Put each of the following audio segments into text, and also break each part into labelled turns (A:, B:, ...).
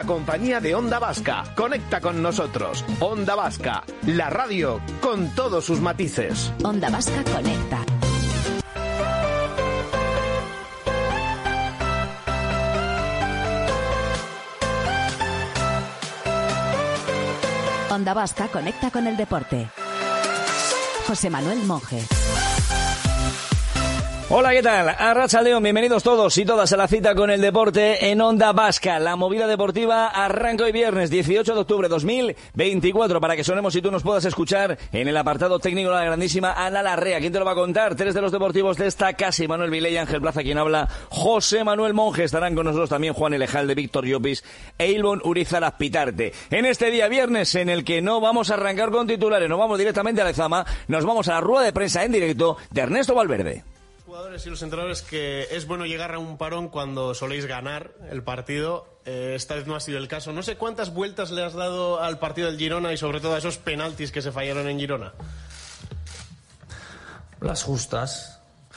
A: Compañía de Onda Vasca. Conecta con nosotros. Onda Vasca, la radio con todos sus matices.
B: Onda Vasca conecta. Onda Vasca conecta con el deporte. José Manuel Monge.
C: Hola, ¿qué tal? Arratsaldeon, bienvenidos todos y todas a la cita con el deporte en Onda Vasca. La movida deportiva arranca hoy viernes 18 de octubre 2024 para que sonemos y tú nos puedas escuchar en el apartado técnico de la grandísima Ana Larrea. ¿Quién te lo va a contar? Tres de los deportivos de esta casa: Manuel Vilella, Ángel Plaza, quien habla, José Manuel Monge. Estarán con nosotros también Juan Elejalde, Víctor Llopis e Ilbon Urizar Azpitarte. En este día viernes en el que no vamos a arrancar con titulares, nos vamos directamente a Lezama, nos vamos a la rueda de prensa en directo de Ernesto Valverde.
D: Jugadores y los entrenadores que es bueno llegar a un parón cuando soléis ganar el partido. Esta vez no ha sido el caso. No sé cuántas vueltas le has dado al partido del Girona y sobre todo a esos penaltis que se fallaron en Girona.
E: Las justas.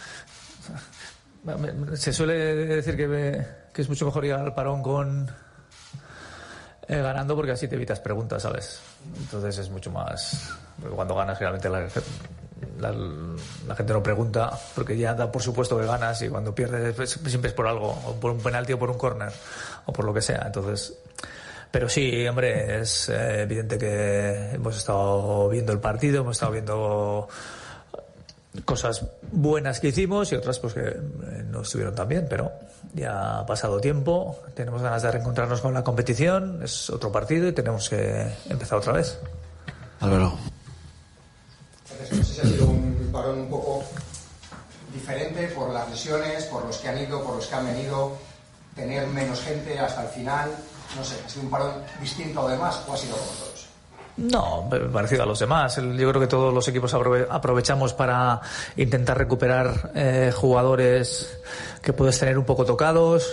E: Se suele decir que es mucho mejor llegar al parón con ganando, porque así te evitas preguntas, ¿sabes? Entonces es mucho más... Cuando ganas realmente la gente no pregunta, porque ya da por supuesto que ganas, y cuando pierdes siempre es por algo, o por un penalti o por un córner o por lo que sea. Entonces, pero sí, hombre, es evidente que hemos estado viendo el partido, hemos estado viendo cosas buenas que hicimos y otras pues que no estuvieron tan bien, pero ya ha pasado tiempo, tenemos ganas de reencontrarnos con la competición, es otro partido y tenemos que empezar otra vez.
F: Álvaro.
G: No sé si ha sido un parón un poco diferente por las lesiones, por los que han ido, por los que han venido, tener menos gente hasta el final. No sé, ¿ha sido un parón distinto a los demás o ha sido como todos?
E: No, parecido a los demás. Yo creo que todos los equipos aprovechamos para intentar recuperar jugadores que puedes tener un poco tocados,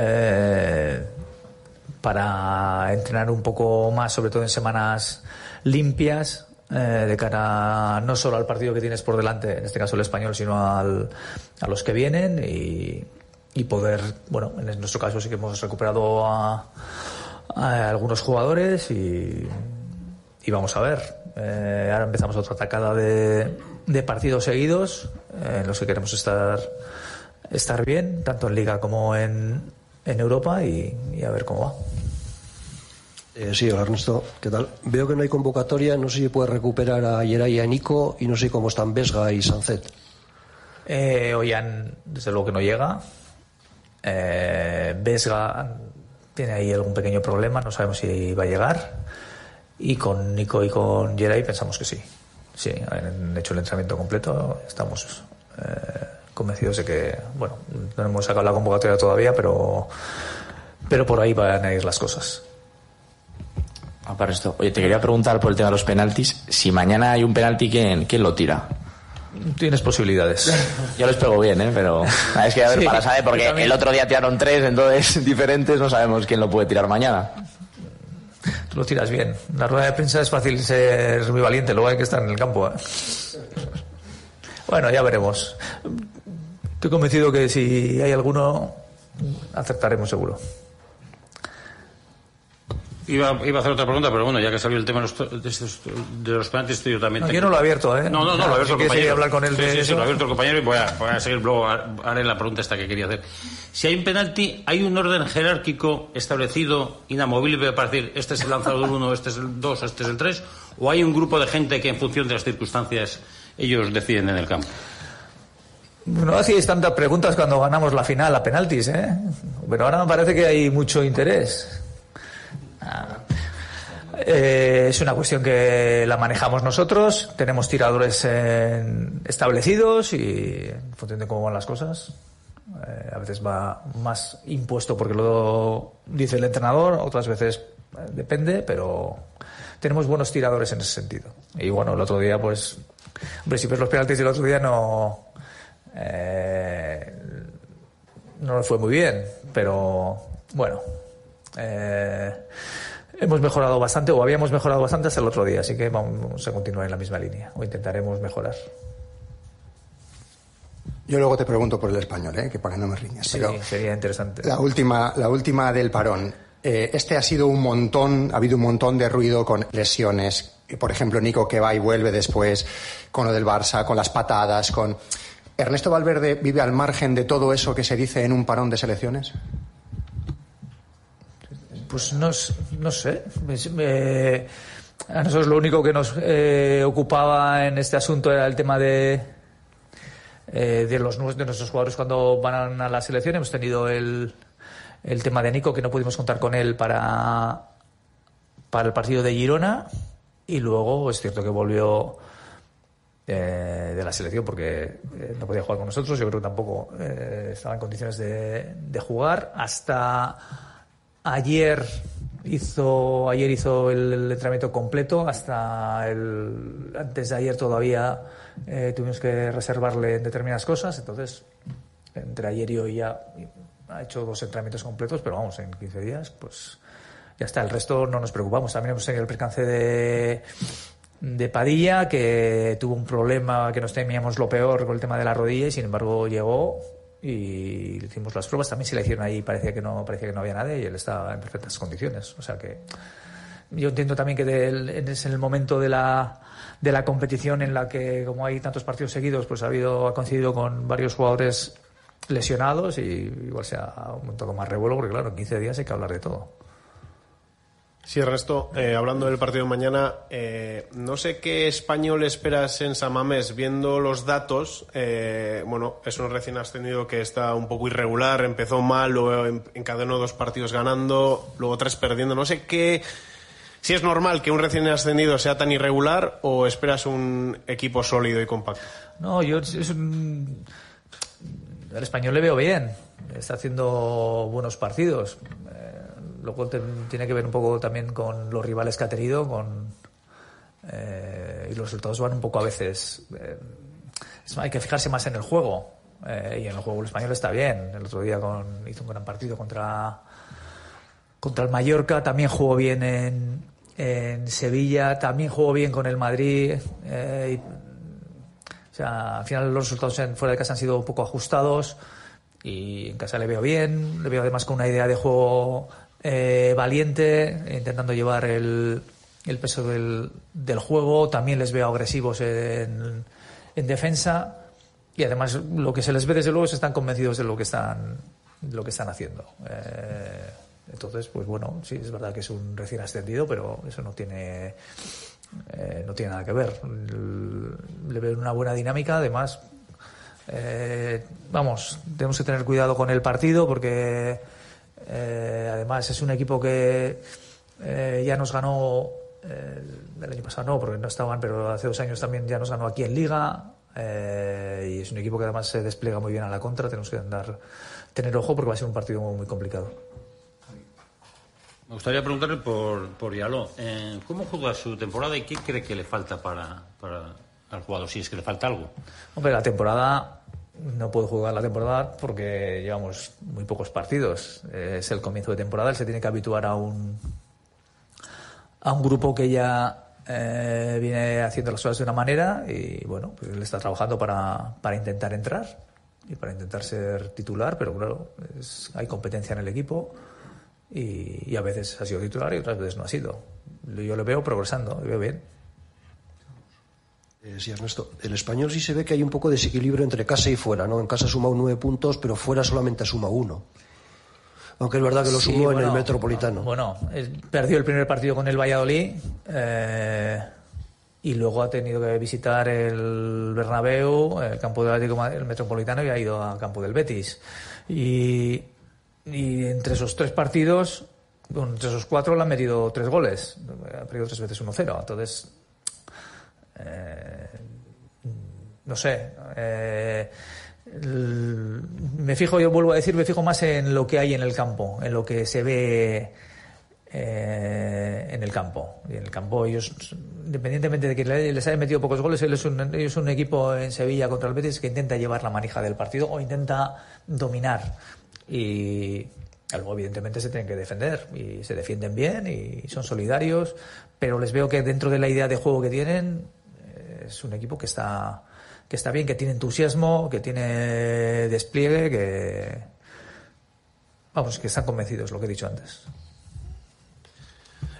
E: para entrenar un poco más, sobre todo en semanas limpias, de cara no solo al partido que tienes por delante, en este caso el Español, sino a los que vienen, y poder, bueno, en nuestro caso sí que hemos recuperado a algunos jugadores y vamos a ver. Ahora empezamos otra tacada de partidos seguidos en los que queremos estar bien, tanto en Liga como en Europa, y a ver cómo va.
F: Sí, hola Ernesto, ¿qué tal? Veo que no hay convocatoria, no sé si puedes recuperar a Yeray y a Nico, y no sé cómo están Vesga y Sancet.
E: Ollán, desde luego que no llega. Vesga tiene ahí algún pequeño problema, no sabemos si va a llegar. Y con Nico y con Yeray pensamos que sí. Sí, han hecho el entrenamiento completo, estamos convencidos de que, bueno, no hemos sacado la convocatoria todavía, pero por ahí van a ir las cosas.
H: Para esto, oye, te quería preguntar por el tema de los penaltis. Si mañana hay un penalti, ¿quién lo tira?
E: Tienes posibilidades.
H: Yo les pego bien, pero es que a ver, sí, para saber, porque el otro día tiraron 3, entonces diferentes, no sabemos quién lo puede tirar mañana.
E: Tú lo tiras bien. En la rueda de prensa es fácil ser muy valiente, luego hay que estar en el campo. Bueno, ya veremos. Estoy convencido que si hay alguno, acertaremos seguro.
I: Iba a hacer otra pregunta, pero bueno, ya que salió el tema de los penaltis, yo también...
E: Yo no lo he abierto, ¿eh?
I: No, lo he abierto el compañero.
E: Hablar con él
I: sí, lo he abierto el compañero, y voy a seguir luego, haré la pregunta esta que quería hacer. Si hay un penalti, ¿hay un orden jerárquico establecido, inamovible, para decir, este es el lanzador 1, este es el 2, este es el 3, o hay un grupo de gente que en función de las circunstancias ellos deciden en el campo?
E: No hacíais tantas preguntas cuando ganamos la final a penaltis, ¿eh? Pero ahora me parece que hay mucho interés. Es una cuestión que la manejamos nosotros, tenemos tiradores establecidos, y en función de cómo van las cosas, a veces va más impuesto porque lo dice el entrenador, otras veces depende, pero tenemos buenos tiradores en ese sentido. Y bueno, el otro día, pues, hombre, si ves los penaltis del otro día no le fue muy bien, pero bueno, hemos mejorado bastante, o habíamos mejorado bastante hasta el otro día, así que vamos a continuar en la misma línea, o intentaremos mejorar.
G: Yo luego te pregunto por el Español, que para que no me riñas.
E: Sí,
G: pero
E: sería interesante.
G: La última del parón. Este ha sido ha habido un montón de ruido con lesiones. Por ejemplo, Nico que va y vuelve después, con lo del Barça, con las patadas, con... ¿Ernesto Valverde vive al margen de todo eso que se dice en un parón de selecciones?
E: Pues no sé. A nosotros lo único que nos ocupaba en este asunto era el tema de nuestros jugadores cuando van a la selección. Hemos tenido el tema de Nico, que no pudimos contar con él para el partido de Girona, y luego es cierto que volvió de la selección porque no podía jugar con nosotros. Yo creo que tampoco estaba en condiciones de jugar. Hasta ayer hizo el entrenamiento completo. Antes de ayer todavía tuvimos que reservarle determinadas cosas. Entonces, entre ayer y hoy ya ha hecho 2 entrenamientos completos, pero vamos, en 15 días pues ya está. El resto no nos preocupamos. También hemos tenido el percance de Padilla, que tuvo un problema, que nos temíamos lo peor con el tema de la rodilla, y sin embargo llegó y le hicimos las pruebas. También se le hicieron ahí, parecía que no había nadie, y él estaba en perfectas condiciones. O sea que yo entiendo también que es en el momento de la competición en la que, como hay tantos partidos seguidos, pues ha coincidido con varios jugadores lesionados, y igual se ha montado más revuelo, porque claro, en 15 días hay que hablar de todo.
D: Sí, Ernesto, hablando del partido de mañana, no sé qué Español esperas en San Mamés, viendo los datos. Bueno, es un recién ascendido que está un poco irregular, empezó mal, luego encadenó 2 partidos ganando, luego 3 perdiendo. No sé si es normal que un recién ascendido sea tan irregular, o esperas un equipo sólido y compacto.
E: No, el Español le veo bien, está haciendo buenos partidos. Lo cual tiene que ver un poco también con los rivales que ha tenido, y los resultados van un poco a veces. Hay que fijarse más en el juego, y en el juego el Español está bien. El otro día hizo un gran partido contra el Mallorca, también jugó bien en Sevilla, también jugó bien con el Madrid. O sea, al final los resultados fuera de casa han sido un poco ajustados, y en casa le veo bien, le veo además con una idea de juego valiente, intentando llevar el peso del juego. También les veo agresivos en defensa, y además lo que se les ve desde luego es que están convencidos de lo que están haciendo. Entonces, pues bueno, sí, es verdad que es un recién ascendido, pero eso no tiene nada que ver. Le veo una buena dinámica. Además, tenemos que tener cuidado con el partido, porque además es un equipo que ya nos ganó el año pasado, no, porque no estaban, pero hace 2 años también ya nos ganó aquí en Liga, y es un equipo que además se despliega muy bien a la contra. Tenemos que tener ojo, porque va a ser un partido muy, muy complicado.
I: Me gustaría preguntarle por Yaló. ¿Cómo juega su temporada y qué cree que le falta para al jugador, si es que le falta algo?
E: Hombre, la temporada... No puedo jugar la temporada porque llevamos muy pocos partidos. Es el comienzo de temporada. Él se tiene que habituar a un grupo que ya viene haciendo las cosas de una manera, y bueno, pues él está trabajando para intentar entrar y para intentar ser titular, pero claro, hay competencia en el equipo, y a veces ha sido titular y otras veces no ha sido. Yo le veo progresando, le veo bien.
F: Sí, Ernesto, el Español sí se ve que hay un poco de desequilibrio entre casa y fuera, ¿no? En casa ha sumado 9 puntos, pero fuera solamente suma 1. Aunque es verdad que lo sumó en el Metropolitano.
E: Bueno, perdió el primer partido con el Valladolid, y luego ha tenido que visitar el Bernabéu, el campo del Atlético, el Metropolitano, y ha ido al campo del Betis. Y entre esos 3 partidos, entre esos 4 le han metido 3 goles. Ha perdido 3 veces 1-0. Entonces... no sé, me fijo más en lo que hay en el campo, en lo que se ve en el campo. Y en el campo ellos, independientemente de que les hayan metido pocos goles, ellos son un equipo en Sevilla contra el Betis que intenta llevar la manija del partido o intenta dominar, y luego evidentemente se tienen que defender, y se defienden bien y son solidarios, pero les veo que dentro de la idea de juego que tienen es un equipo que está bien, que tiene entusiasmo, que tiene despliegue, que están convencidos, lo que he dicho antes.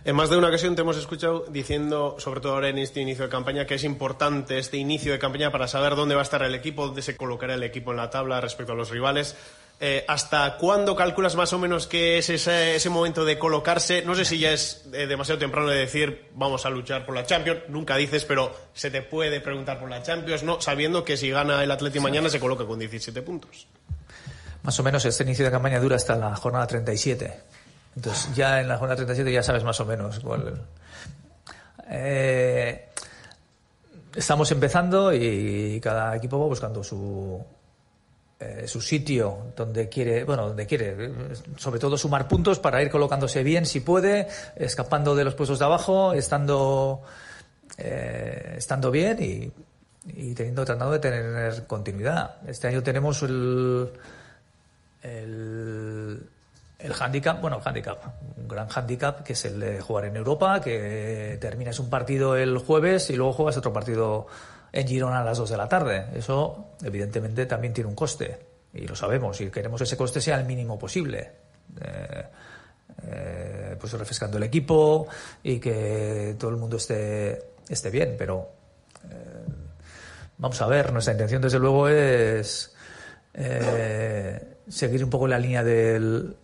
D: En más de una ocasión te hemos escuchado diciendo, sobre todo ahora en este inicio de campaña, que es importante este inicio de campaña para saber dónde va a estar el equipo, dónde se colocará el equipo en la tabla respecto a los rivales. ¿Hasta cuándo calculas más o menos que es ese momento de colocarse? No sé si ya es demasiado temprano de decir vamos a luchar por la Champions, nunca dices, pero se te puede preguntar por la Champions, ¿no? Sabiendo que si gana el Atleti mañana se coloca con 17 puntos. Más
E: o menos este inicio de campaña dura hasta la jornada 37. Entonces ya en la jornada 37 ya sabes más o menos cuál. Estamos empezando y cada equipo va buscando su sitio donde quiere, sobre todo sumar puntos para ir colocándose bien si puede, escapando de los puestos de abajo, estando bien y tratando de tener continuidad. Este año tenemos el handicap, un gran handicap, que es el de jugar en Europa, que terminas un partido el jueves y luego juegas otro partido en Girona a las 2 de la tarde. Eso, evidentemente, también tiene un coste. Y lo sabemos. Y queremos que ese coste sea el mínimo posible. Pues refrescando el equipo y que todo el mundo esté bien. Pero vamos a ver. Nuestra intención, desde luego, es seguir un poco la línea del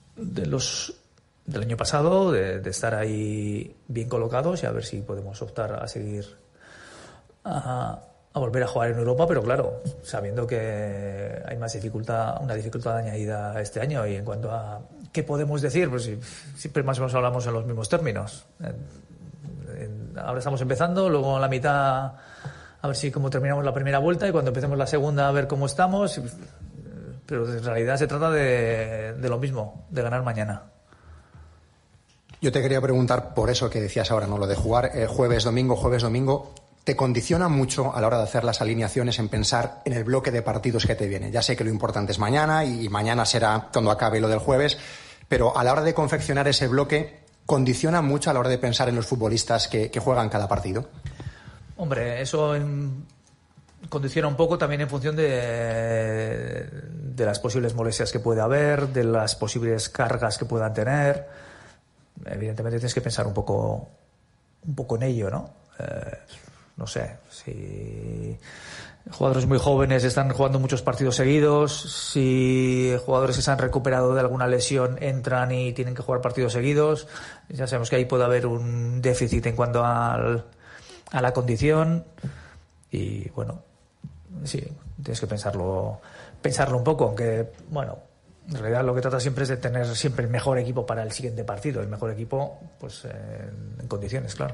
E: año pasado, de estar ahí bien colocados y a ver si podemos optar a seguir a volver a jugar en Europa, pero claro, sabiendo que hay una dificultad añadida este año. Y en cuanto a qué podemos decir, pues siempre más o menos hablamos en los mismos términos. Ahora estamos empezando, luego en la mitad a ver si cómo terminamos la primera vuelta, y cuando empecemos la segunda a ver cómo estamos. Pero en realidad se trata de lo mismo, de ganar mañana.
G: Yo te quería preguntar por eso que decías ahora, ¿no? Lo de jugar jueves, domingo. ¿Te condiciona mucho a la hora de hacer las alineaciones en pensar en el bloque de partidos que te viene? Ya sé que lo importante es mañana y mañana será cuando acabe lo del jueves, pero a la hora de confeccionar ese bloque, ¿condiciona mucho a la hora de pensar en los futbolistas que juegan cada partido?
E: Hombre, eso condiciona un poco también en función de las posibles molestias que puede haber, de las posibles cargas que puedan tener. Evidentemente tienes que pensar un poco en ello, ¿no? No sé, si jugadores muy jóvenes están jugando muchos partidos seguidos, si jugadores que se han recuperado de alguna lesión entran y tienen que jugar partidos seguidos, ya sabemos que ahí puede haber un déficit en cuanto a la condición. Y bueno, sí, tienes que pensarlo un poco, aunque bueno, en realidad lo que trata siempre es de tener siempre el mejor equipo para el siguiente partido, el mejor equipo pues en condiciones, claro.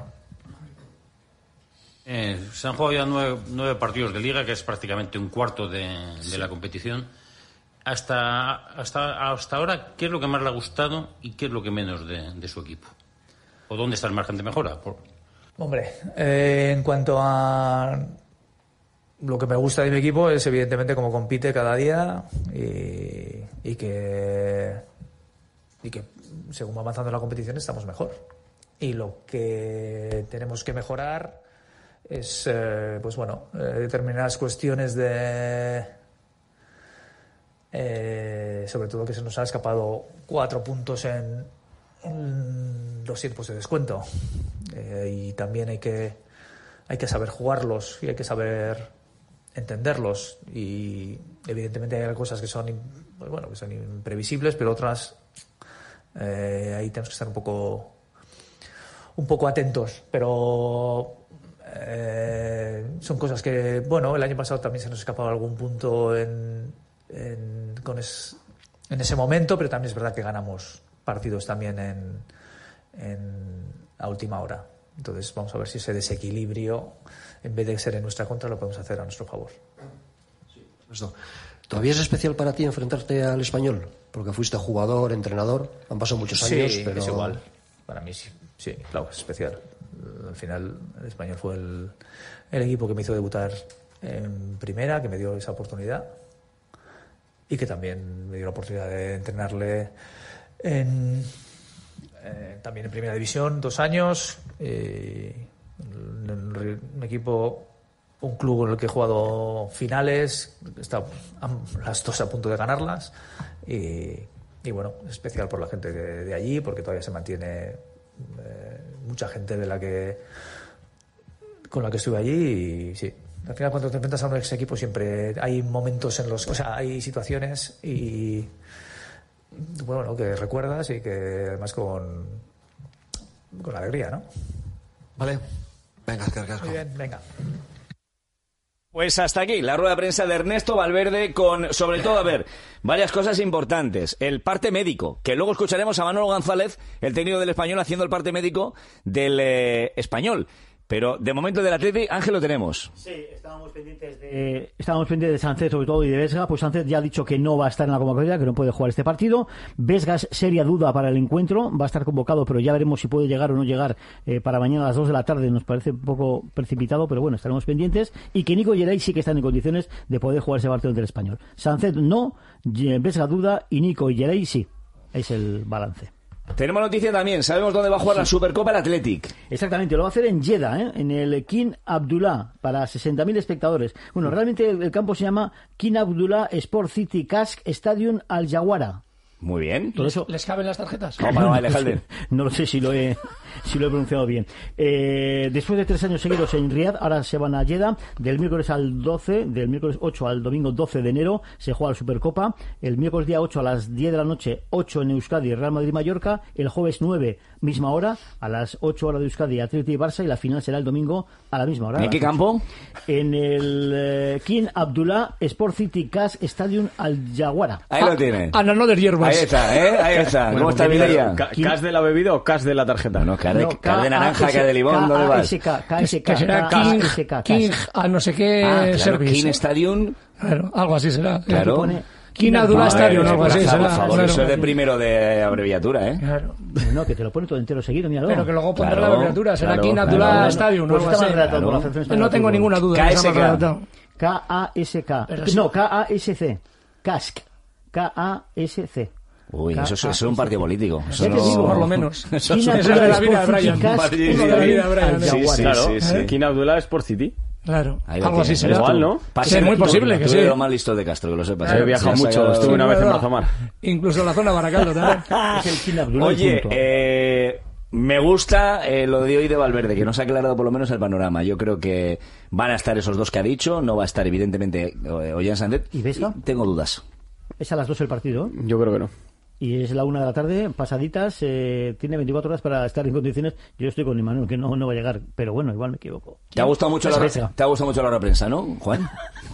I: Se han jugado ya 9 partidos de Liga, que es prácticamente un cuarto de la competición. Hasta ahora, ¿qué es lo que más le ha gustado y qué es lo que menos de su equipo? ¿O dónde está el margen de mejora?
E: Hombre, en cuanto a lo que me gusta de mi equipo es evidentemente cómo compite cada día y que según va avanzando la competición estamos mejor. Y lo que tenemos que mejorar es determinadas cuestiones sobre todo que se nos ha escapado 4 puntos en los tiempos de descuento, y también hay que saber jugarlos y hay que saber entenderlos, y evidentemente hay cosas que son imprevisibles, pero otras ahí tenemos que estar un poco atentos, pero son cosas que, el año pasado también se nos escapaba algún punto en ese momento, pero también es verdad que ganamos partidos también a última hora. Entonces vamos a ver si ese desequilibrio, en vez de ser en nuestra contra, lo podemos hacer a nuestro favor.
F: ¿Todavía es especial para ti enfrentarte al Español? Porque fuiste jugador, entrenador, han pasado muchos años.
E: Sí,
F: pero
E: es igual. Para mí sí, claro, es especial. Al final el Español fue el equipo que me hizo debutar en primera, que me dio esa oportunidad y que también me dio la oportunidad de entrenarle también en primera división 2 años. Un equipo, un club en el que he jugado finales, está las 2 a punto de ganarlas, y bueno, es especial por la gente de allí, porque todavía se mantiene mucha gente con la que estuve allí y sí. Al final, cuando te enfrentas a un ex equipo, siempre hay momentos hay situaciones y bueno, que recuerdas y que además con alegría, ¿no?
J: Vale. Venga, cargas.
E: Muy bien, venga.
C: Pues hasta aquí la rueda de prensa de Ernesto Valverde con, sobre todo, varias cosas importantes. El parte médico, que luego escucharemos a Manolo González, el técnico del Español, haciendo el parte médico del Español. Pero de momento del Atleti, Ángel, lo tenemos.
K: Sí, estábamos pendientes de Sánchez sobre todo y de Vesga. Pues Sánchez ya ha dicho que no va a estar en la convocatoria, que no puede jugar este partido. Vesga es seria duda para el encuentro, va a estar convocado, pero ya veremos si puede llegar o no llegar para mañana a las 2 de la tarde. Nos parece un poco precipitado, pero bueno, estaremos pendientes. Y que Nico Yeray sí que están en condiciones de poder jugar ese partido del Español. Sánchez no, Vesga duda y Nico Yeray sí. Es el balance.
C: Tenemos noticia también, sabemos dónde va a jugar la Supercopa el Athletic.
K: Exactamente, lo va a hacer en Jeddah, en el King Abdullah, para 60.000 espectadores. Bueno, realmente el campo se llama King Abdullah Sport City Casque Stadium Al Jawara.
C: Muy bien.
K: Todo eso...
L: ¿Les caben las tarjetas?
K: No lo sé si lo he pronunciado bien. Después de 3 años seguidos en Riad, ahora se van a Jeddah. Del miércoles 8 al domingo 12 de enero se juega la Supercopa. El miércoles día 8 a las 10 de la noche, 8 en Euskadi, Real Madrid-Mallorca. El jueves 9, misma hora, a las 8 horas de Euskadi, Atleti y Barça. Y la final será el domingo a la misma hora.
C: ¿En qué campo?
K: En el King Abdullah Sport City Casque Stadium Al Jawara.
C: Ahí lo tiene.
L: Ananoder Hierbas.
C: Ahí está, Ahí está. ¿Cómo está Mireia?
M: ¿Cas de la bebida o cas de la tarjeta?
C: No, cas de naranja, cas de limón, ¿dónde vas?
L: Que será King a no sé qué service.
C: King Stadium.
L: Claro, algo así será.
C: Claro.
L: King Abdullah Stadium, algo así será.
C: Por favor, eso es de primero de abreviatura,
L: Claro.
K: No, que te lo pone todo entero seguido, míralo.
L: Pero que luego pondrá la abreviatura, será King Abdullah Stadium, algo así. No tengo ninguna duda.
K: K-A-S-K. No, K-A-S-C. Casc. K-A-S-C.
C: Uy, eso es un partido político.
L: Eso por lo menos. Eso es de la vida de Brian.
M: Sí. King Abdullah Sport City.
L: Claro, algo así será.
M: Igual, ¿no?
L: Es muy posible que sí.
C: Lo más listo de Castro, que lo sepas.
M: He viajado mucho, estuve una vez en Mazamar.
L: Incluso en la zona de Baracaldo también.
C: Oye, me gusta lo de hoy de Valverde, que nos ha aclarado por lo menos el panorama. Yo creo que van a estar esos dos que ha dicho, no va a estar evidentemente Ollán Sánchez.
K: ¿Y Vesga?
C: Tengo dudas.
K: Es a las 2 el partido.
M: Yo creo que no.
K: Y es la 1 de la tarde, pasaditas, tiene 24 horas para estar en condiciones. Yo estoy con Imanol, que no va a llegar, pero bueno, igual me equivoco.
C: ¿Te ha gustado mucho la hora de prensa, no, Juan?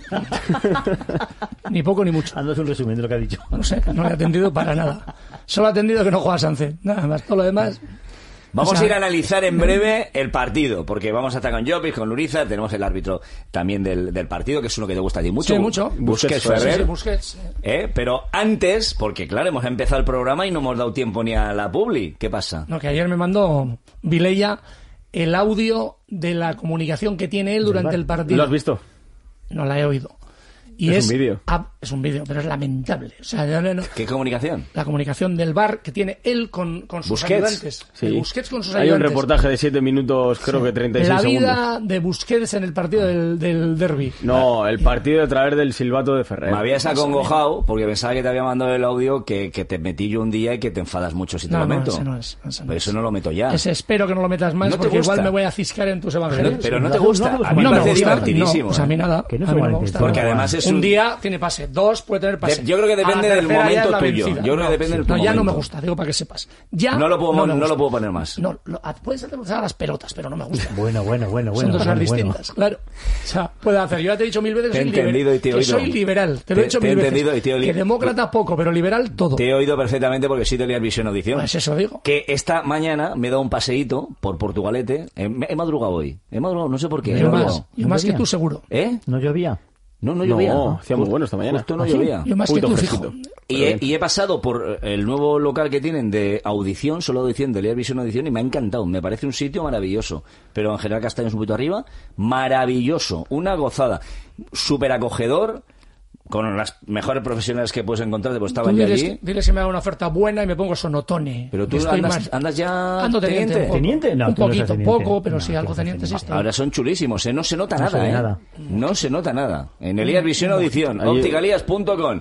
L: Ni poco ni mucho.
K: Haznos un resumen de lo que ha dicho.
L: No sé, no le he atendido para nada. Solo ha atendido que no juega Sánchez, nada más, todo lo demás...
C: Vamos a ir a analizar en breve el partido, porque vamos a estar con Llopis, con Urizar, tenemos el árbitro también del partido, que es uno que te gusta a ti mucho.
L: Sí, mucho.
C: Busquets Ferrer.
L: Sí, Busquets.
C: Pero antes, porque claro, hemos empezado el programa y no hemos dado tiempo ni a la publi. ¿Qué pasa?
L: No, que ayer me mandó Vilella el audio de la comunicación que tiene él durante el partido.
M: ¿Lo has visto?
L: No la he oído. Y
M: es un vídeo.
L: Es un vídeo, pero es lamentable. O sea, no.
C: ¿Qué comunicación?
L: La comunicación del VAR que tiene él con sus
C: Busquets.
L: ayudantes.
M: Sí.
L: Busquets con sus
M: Hay
L: ayudantes.
M: un reportaje de 7 minutos, creo que 36
L: La
M: segundos.
L: vida de Busquets en el partido del derbi.
M: No, el partido a través del silbato de Ferrer.
C: Me habías acongojado porque pensaba que te había mandado el audio que te metí yo un día y que te enfadas mucho si te lo meto.
L: Ese no es.
C: Pero eso no lo meto ya.
L: Ese espero que no lo metas más, porque igual me voy a ciscar en tus evangelios.
C: Pero no te gusta. A mí me parece divertidísimo.
L: Pues a mí nada.
K: Que no se me gusta.
C: Porque además es
L: un día tiene pase, 2 puede tener pase.
C: Yo creo que depende del momento tuyo. Yo creo que depende del momento.
L: Ya no me gusta, digo para que sepas. Ya
C: no lo puedo poner más.
L: No, puedes hacer a las pelotas, pero no me gusta.
K: Bueno.
L: Son dos cosas distintas, claro. O sea, puede hacer. Yo ya te he dicho 1000 veces que soy liberal. Te lo he dicho 1000 veces. Que demócrata poco, pero liberal todo.
C: Te he oído perfectamente porque sí te leías Visión Audición.
L: Pues eso digo.
C: Que esta mañana me he dado un paseíto por Portugalete. He madrugado hoy. No sé por qué.
L: Yo más que tú seguro.
K: ¿No llovía?
C: No llovía.
M: No, hacía muy bueno esta mañana.
C: Justo no llovía.
L: Yo más que tú, fijo.
C: Y he pasado por el nuevo local que tienen de audición, solo audición, de leer Visión Audición, y me ha encantado. Me parece un sitio maravilloso. Pero en general Castaños un poquito arriba, maravilloso. Una gozada. Súper acogedor, con las mejores profesionales que puedes encontrar. Pues estaban ya allí.
L: Dile si me da una oferta buena y me pongo sonotone.
C: Pero tú andas ya...
L: Ando
C: teniente.
K: ¿Teniente? No,
L: un poquito,
K: teniente.
L: poco, pero sí, algo teniente sí está.
C: Ahora son chulísimos, no se nota nada, No se nota nada. En Elías Visión Audición, opticalías.com.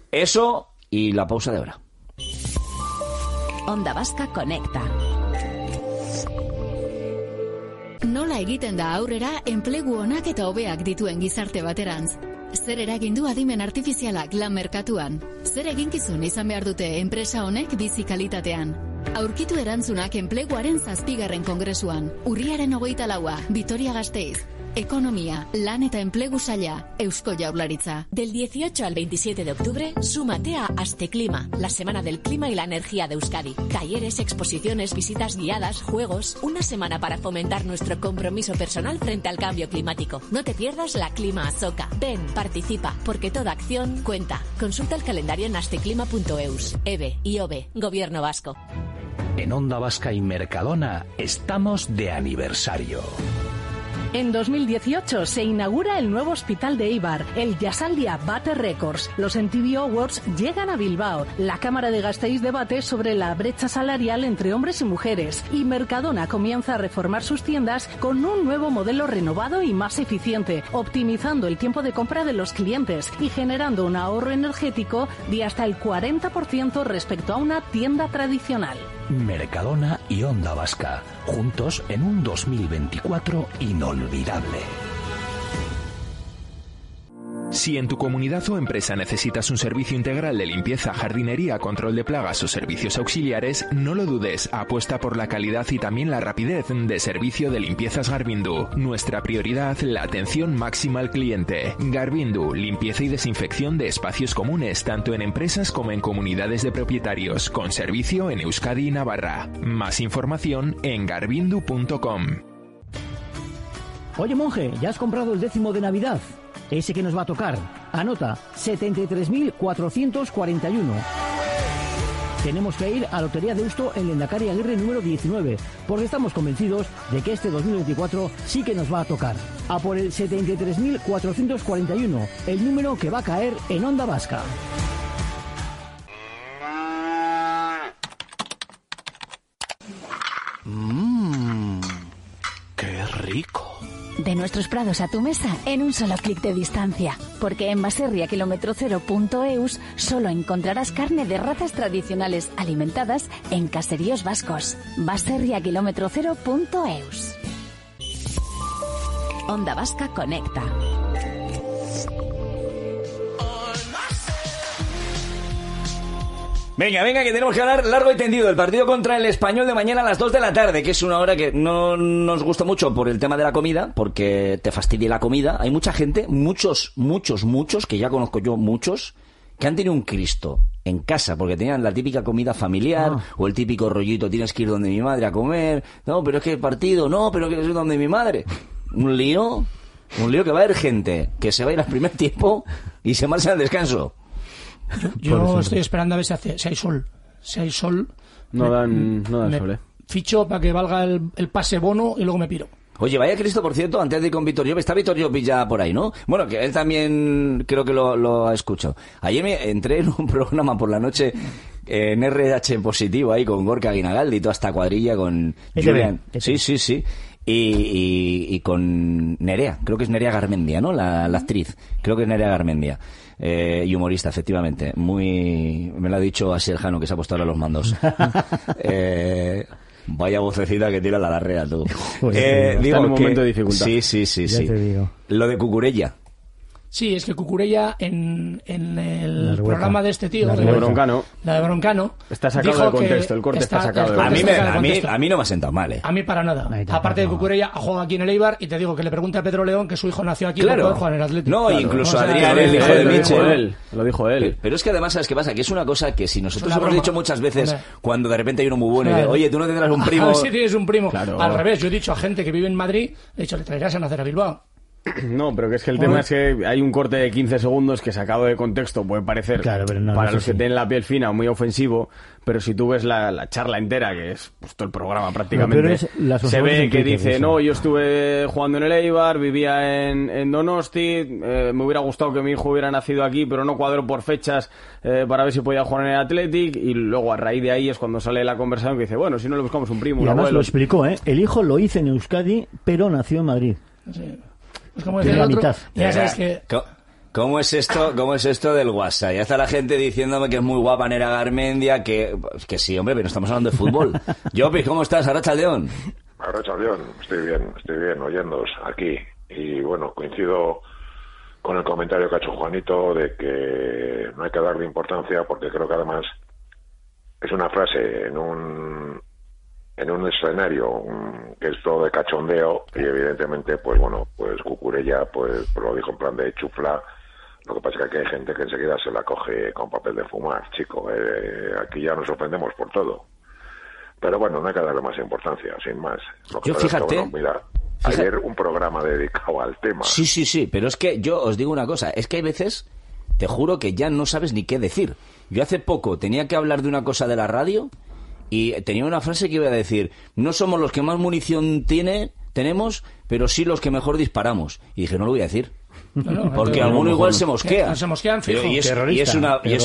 C: Eso y la pausa de hora.
B: Onda Vasca conecta.
N: Nola egiten da aurrera enplegu onak eta hobeak dituen gizarte baterantz? Zer eragin du adimen artifizialak lan merkatuan? Zer eginkizun izan behar dute enpresa honek bizi kalitatean? Aurkitu erantzunak enpleguaren 7. kongresuan. Urriaren 24, Vitoria-Gasteiz. Economía, lan eta enplegu saila, Eusko Jaurlaritza.
O: Del 18 al 27 de octubre, súmate a Asteclima, la Semana del Clima y la Energía de Euskadi. Talleres, exposiciones, visitas guiadas, juegos, una semana para fomentar nuestro compromiso personal frente al cambio climático. No te pierdas la Clima Azoka. Ven, participa, porque toda acción cuenta. Consulta el calendario en asteclima.eus. EVE y OVE, Gobierno Vasco.
P: En Onda Vasca y Mercadona estamos de aniversario.
Q: En 2018 se inaugura el nuevo hospital de Eibar, el Yasaldia Bate Records. Los MTV Awards llegan a Bilbao. La Cámara de Gasteiz debate sobre la brecha salarial entre hombres y mujeres. Y Mercadona comienza a reformar sus tiendas con un nuevo modelo renovado y más eficiente, optimizando el tiempo de compra de los clientes y generando un ahorro energético de hasta el 40% respecto a una tienda tradicional.
P: Mercadona y Onda Vasca, juntos en un 2024 inolvidable.
R: Si en tu comunidad o empresa necesitas un servicio integral de limpieza, jardinería, control de plagas o servicios auxiliares, no lo dudes, apuesta por la calidad y también la rapidez de servicio de limpiezas Garbindu. Nuestra prioridad, la atención máxima al cliente. Garbindu, limpieza y desinfección de espacios comunes, tanto en empresas como en comunidades de propietarios, con servicio en Euskadi y Navarra. Más información en garbindu.com.
K: Oye, monje, ¿ya has comprado el 10º de Navidad? Ese que nos va a tocar. Anota, 73.441. Tenemos que ir a Lotería Deusto en Lehendakari Aguirre número 19, porque estamos convencidos de que este 2024 sí que nos va a tocar. A por el 73.441, el número que va a caer en Onda Vasca.
P: ¡Qué rico!
B: De nuestros prados a tu mesa en un solo clic de distancia. Porque en baserriakm0.eus solo encontrarás carne de razas tradicionales alimentadas en caseríos vascos. Baserriakm0.eus. Onda Vasca conecta.
C: Venga, que tenemos que hablar largo y tendido del partido contra el Español de mañana a las 2 de la tarde, que es una hora que no nos gusta mucho por el tema de la comida, porque te fastidia la comida. Hay mucha gente, muchos, que ya conozco yo, muchos, que han tenido un Cristo en casa, porque tenían la típica comida familiar, o el típico rollito, tienes que ir donde mi madre a comer, no, pero es que el partido, no, pero que ir donde mi madre. Un lío que va a haber gente que se va a ir al primer tiempo y se marcha al descanso.
L: Yo estoy esperando a ver si hay sol. Si hay sol...
M: No dan sol,
L: Ficho para que valga el pase bono y luego me piro.
C: Oye, vaya Cristo, por cierto, antes de ir con Víctor Llopis, está Víctor Llopis ya por ahí, ¿no? Bueno, que él también creo que lo ha escuchado. Ayer me entré en un programa por la noche en RH Positivo ahí con Gorka Guinagaldi y toda esta cuadrilla con Julián. Sí. Y con Nerea, creo que es Nerea Garmendia, ¿no? La actriz, creo que es Nerea Garmendia. Y humorista, efectivamente. Me lo ha dicho Asier Jano, que se ha puesto ahora los mandos. Vaya vocecita que tira la larrea, tú.
M: Digo, está en un momento de dificultad.
C: Sí.
K: Te digo.
C: Lo de Cucurella.
L: Sí, es que Cucurella en el programa de este tío,
M: la de Broncano, está sacado de contexto, el corte está sacado de
C: contexto. A mí no me ha sentado mal,
L: A mí para nada. Aparte de Cucurella, ha jugado aquí en el Eibar y te digo que le pregunte a Pedro León que su hijo nació aquí para poder jugar en el Atlético.
C: No, claro. Incluso Adrián, el hijo de Michel.
M: Lo dijo él.
C: Pero es que además, ¿sabes qué pasa? Que es una cosa que si nosotros hemos dicho muchas veces, cuando de repente hay uno muy bueno y dice, oye, tú no tendrás un primo.
L: Sí, tienes un primo. Al revés, yo he dicho a gente que vive en Madrid, he dicho, le traerás a nacer a Bilbao.
M: No, pero que es que el tema es que hay un corte de 15 segundos que sacado de contexto puede parecer, para los que tienen la piel fina, muy ofensivo, pero si tú ves la charla entera, que es pues, todo el programa prácticamente, se ve que dice, no, yo estuve jugando en el Eibar, vivía en Donosti, me hubiera gustado que mi hijo hubiera nacido aquí, pero no cuadro por fechas para ver si podía jugar en el Athletic, y luego a raíz de ahí es cuando sale la conversación que dice, bueno, si no le buscamos un primo,
K: y
M: un
K: además
M: abuelo.
K: Lo explicó, el hijo lo hizo en Euskadi, pero nació en Madrid.
L: Sí. Pues como decía el otro, ya sabes que...
C: ¿Cómo es esto del WhatsApp? Ya está la gente diciéndome que es muy guapa Nera Garmendia, que sí, hombre, pero estamos hablando de fútbol. Llopis, ¿cómo estás? Arratsaldeon.
S: Arratsaldeon, estoy bien oyéndoos aquí. Y bueno, coincido con el comentario que ha hecho Juanito de que no hay que darle importancia, porque creo que además es una frase en un escenario que es todo de cachondeo, y evidentemente pues bueno, pues Cucurella pues lo dijo en plan de chufla. Lo que pasa es que aquí hay gente que enseguida se la coge con papel de fumar, chico. Aquí ya nos ofendemos por todo. Pero bueno, no hay que darle más importancia, sin más. Lo que
C: yo fíjate,
S: es que, bueno, mira, ayer un programa dedicado al tema.
C: Sí, pero es que yo os digo una cosa, es que hay veces, te juro que ya no sabes ni qué decir. Yo hace poco tenía que hablar de una cosa de la radio y tenía una frase que iba a decir: no somos los que más munición tenemos, pero sí los que mejor disparamos. Y dije, no lo voy a decir. Porque alguno igual se mosquea.
L: Se mosquean, fijo.
C: Y es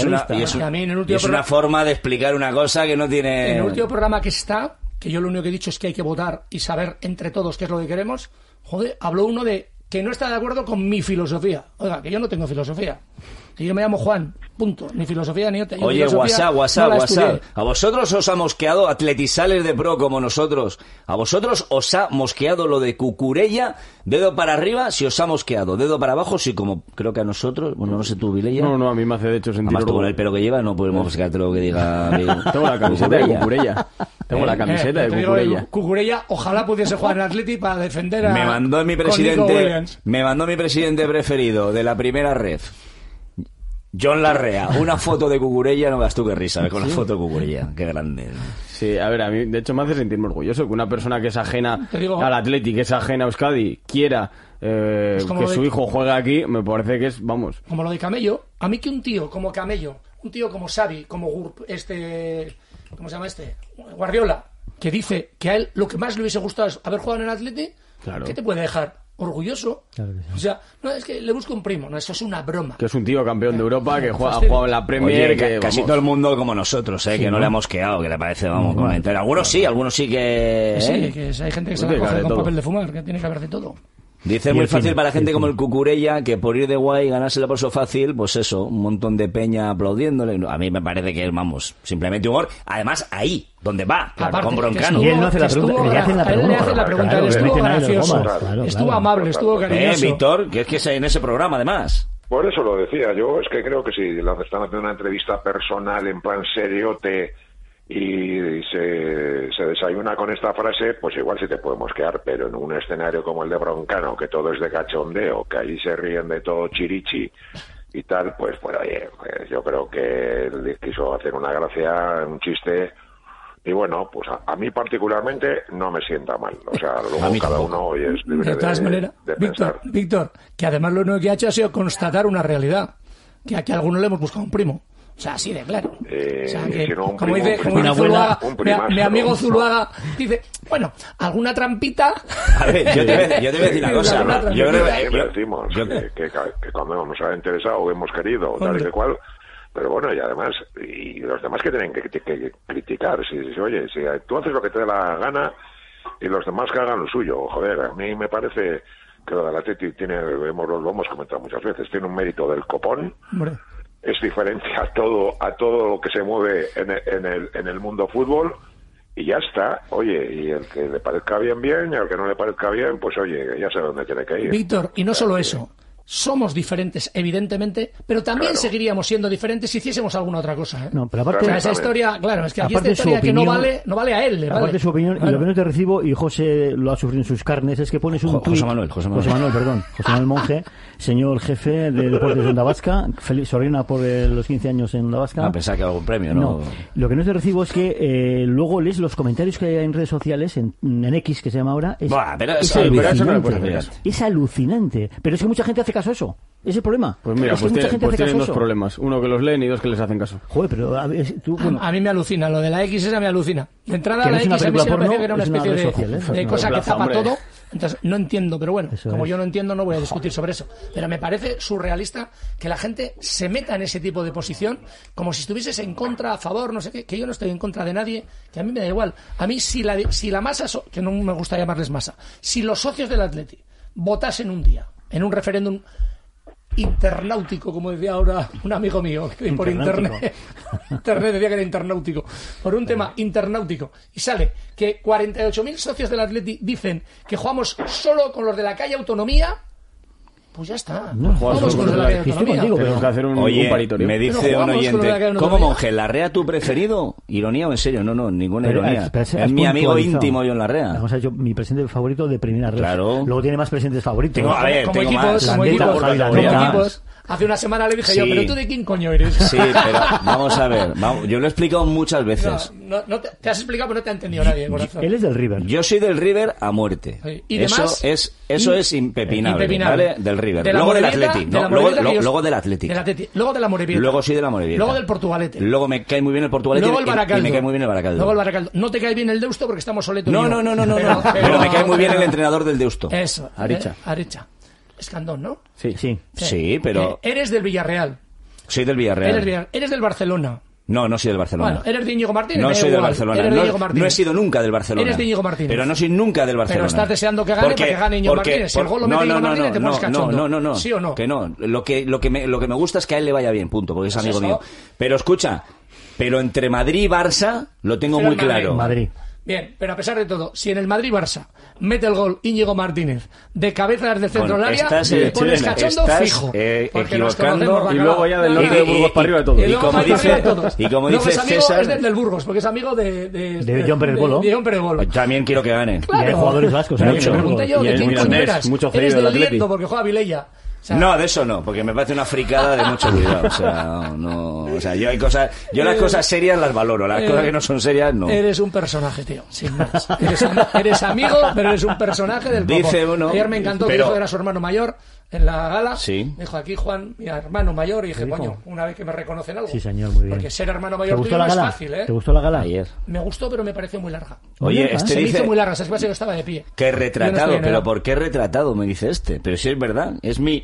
C: una forma de explicar una cosa que no tiene...
L: En el último programa que está, que yo lo único que he dicho es que hay que votar y saber entre todos qué es lo que queremos, joder, habló uno de que no está de acuerdo con mi filosofía. Oiga, que yo no tengo filosofía. Que yo me llamo Juan, punto. Ni filosofía ni otra.
C: Oye, WhatsApp. ¿A vosotros os ha mosqueado atletizales de pro como nosotros? ¿A vosotros os ha mosqueado lo de Cucurella? Dedo para arriba si os ha mosqueado. Dedo para abajo si, como creo que a nosotros... Bueno, no sé tú, Vilella.
M: No, a mí me hace de hecho sentir...
C: Además tú con el pelo que lleva no podemos mosquearte lo que diga...
M: Tengo la camiseta de Cucurella. Tengo la camiseta de Cucurella.
L: Cucurella, ojalá pudiese jugar en Atleti para defender a...
C: Me mandó mi presidente preferido de la primera red, John Larrea, una foto de Cucurella. No veas tú qué risa, con la foto de Cucurella, qué grande.
M: Sí, a ver, a mí de hecho me hace sentirme orgulloso que una persona que es ajena al Atleti, que es ajena a Euskadi, quiera que su hijo juegue aquí. Me parece que es, vamos...
L: Como lo de Camello. A mí que un tío como Camello, un tío como Xavi, como ¿cómo se llama este? Guardiola, que dice que a él lo que más le hubiese gustado es haber jugado en el Atleti, claro. ¿Qué te puede dejar? Orgulloso. Claro que sí. O sea, no es que le busco un primo, no, eso es una broma.
M: Que es un tío campeón de Europa, que ha jugado en la Premier.
C: Oye, que casi todo el mundo como nosotros, que no le hemos quedado, que le parece, vamos, comentar. Algunos sí que...
L: Sí, que hay gente que se la coge con papel de fumar, que tiene que haber de todo.
C: Dice muy fácil para gente como el Cucurella, que por ir de guay y ganársela por eso fácil, pues eso, un montón de peña aplaudiéndole. A mí me parece que es, vamos, simplemente humor. Además, ahí, donde va, claro, con Broncano.
K: Y él no hace la pregunta, le hacen la pregunta.
L: Él estuvo gracioso, estuvo amable, estuvo cariñoso.
C: Víctor, que es que en ese programa, además.
S: Por eso lo decía yo, es que creo que si le están haciendo una entrevista personal en plan seriote y se desayuna con esta frase, pues igual sí te puede mosquear, pero en un escenario como el de Broncano, que todo es de cachondeo, que ahí se ríen de todo chirichi y tal, pues oye, pues yo creo que él quiso hacer una gracia, un chiste, y bueno, pues a mí particularmente no me sienta mal. O sea, luego cada uno hoy es libre
L: de todas maneras,
S: de pensar.
L: Víctor, que además lo único que ha hecho ha sido constatar una realidad, que aquí a algunos le hemos buscado un primo. O sea, así de claro. O sea, que, si no como dice Zuluaga, mi amigo Zuluaga dice, bueno, alguna trampita...
C: A ver, yo te voy a decir una cosa. ¿No?
S: Yo creo que decimos que cuando nos ha interesado o hemos querido, tal y cual, pero bueno, y además, y los demás que tienen que criticar. Si oye, si tú haces lo que te dé la gana y los demás que hagan lo suyo. Joder, a mí me parece que lo del Atleti tiene, lo hemos comentado muchas veces, tiene un mérito del copón.
L: Hombre.
S: Es diferente a todo lo que se mueve en el mundo fútbol, y ya está. Oye, y el que le parezca bien, y al que no le parezca bien, pues oye, ya sabe dónde tiene que ir.
L: Víctor, y no solo eso, somos diferentes, evidentemente, pero también seguiríamos siendo diferentes si hiciésemos alguna otra cosa, ¿eh?
K: No, pero aparte...
L: O sea, esa historia, claro, es que aquí esta historia que no vale a él, le vale.
K: Aparte de su opinión, y lo que no te recibo, y José lo ha sufrido en sus carnes, es que pones un tuit... José Manuel Monge, señor jefe de Deportes de Onda Vasca, Sorina por los 15 años en Onda Vasca.
C: Pensaba que algún premio, ¿no?
K: Lo que no te recibo es que luego lees los comentarios que hay en redes sociales, en X, que se llama ahora, es alucinante. Pero es que mucha gente hace caso a eso. ¿Es el problema?
M: Pues mira, pues tienen dos problemas. Uno que los leen y dos que les hacen caso.
K: Joder, pero
L: a mí me alucina. Lo de la X esa me alucina. De entrada, la X a mí se me parecía que era una especie de cosa que tapa todo. Entonces, no entiendo, pero bueno, como yo no entiendo, no voy a discutir sobre eso. Pero me parece surrealista que la gente se meta en ese tipo de posición como si estuvieses en contra, a favor, no sé qué, que yo no estoy en contra de nadie, que a mí me da igual. A mí, si la masa, que no me gusta llamarles masa, si los socios del Atleti votasen un día en un referéndum internautico, como decía ahora un amigo mío, que por internet decía que era internautico, por un tema internautico, y sale que 48.000 socios del Atleti dicen que jugamos solo con los de la calle Autonomía. Pues ya está.
M: Vamos con los de la calle Autonomía. Tenemos que hacer un paritorio.
C: Me dice un oyente, ¿cómo, Monje? ¿Larrea tu preferido? ¿Ironía o en serio? No, ninguna ironía. Es mi amigo íntimo Jon Larrea.
K: Vamos a ver, mi presidente favorito de primera red.
C: Claro.
K: Luego tiene más presidentes favoritos.
C: Como
L: equipos. Hace una semana le dije yo, ¿pero tú de quién coño eres?
C: Sí, pero vamos a ver. Yo lo he explicado muchas veces.
L: No te has explicado, pero no te ha entendido nadie.
K: Él es del River.
C: Yo soy del River a muerte.
L: Sí. ¿Y demás?
C: Eso es impepinable, ¿vale? Del River. Luego del Atleti. Luego del Atleti.
L: Luego de la Morevieta.
C: Luego sí de la Morevieta.
L: Luego del Portugalete.
C: Luego me cae muy bien el Portugalete.
L: Luego el Baracaldo.
C: Y me cae muy bien el Baracaldo.
L: Luego el Baracaldo. No te cae bien el Deusto porque estamos soletos.
C: No. Pero me cae muy bien el entrenador del Deusto.
L: Eso.
C: Arecha.
L: Escandón, ¿no?
C: Sí, pero...
L: Eres del Villarreal.
C: Soy del Villarreal.
L: Eres del Barcelona.
C: No soy del Barcelona.
L: Bueno, eres de Íñigo Martínez.
C: No soy del Barcelona. No he sido nunca del Barcelona.
L: Eres de Íñigo Martínez.
C: Pero no soy nunca del Barcelona.
L: Pero estás deseando que gane para que gane Íñigo Martínez. Si el gol lo mete Íñigo Martínez, te pones cachondo.
C: No.
L: ¿Sí o no?
C: Que no. Lo que me gusta es que a él le vaya bien, punto, porque es amigo mío. Pero escucha, entre Madrid y Barça lo tengo muy claro.
K: Madrid.
L: Bien, pero a pesar de todo, si en el Madrid-Barça mete el gol Íñigo Martínez de cabeza desde el centro del área, te pones cachondo fijo.
C: Equivocando,
M: y luego ya del norte de Burgos para arriba de todo.
C: Y como dice César...
L: Es del Burgos, porque es amigo de
K: John Pérez Bolo.
L: De John Pérez Bolo.
C: También quiero que gane.
K: Claro. Y hay jugadores vascos.
L: Mucho. Me pregunté yo, ¿de quién coño eras? Eres del Liendo, porque juega Vilella.
C: No, de eso no, porque me parece una fricada de mucho cuidado. Yo las cosas serias las valoro, las cosas que no son serias no.
L: Eres un personaje, tío, sin más. Eres amigo, pero eres un personaje del
C: Dice uno.
L: Ayer me encantó que dijo que era su hermano mayor en la gala.
C: Sí.
L: Dijo aquí Juan, mi hermano mayor, y dije, coño, una vez que me reconocen algo.
K: Sí, señor, muy bien.
L: Porque ser hermano mayor tuyo no es fácil, ¿eh?
K: ¿Te gustó la gala?
C: Ayer.
L: Me gustó, pero me pareció muy larga.
C: Oye,
L: se me hizo muy larga, ¿sabes qué? Yo estaba de pie.
C: Que retratado, pero ¿por qué retratado? Me dice pero si es verdad, es mi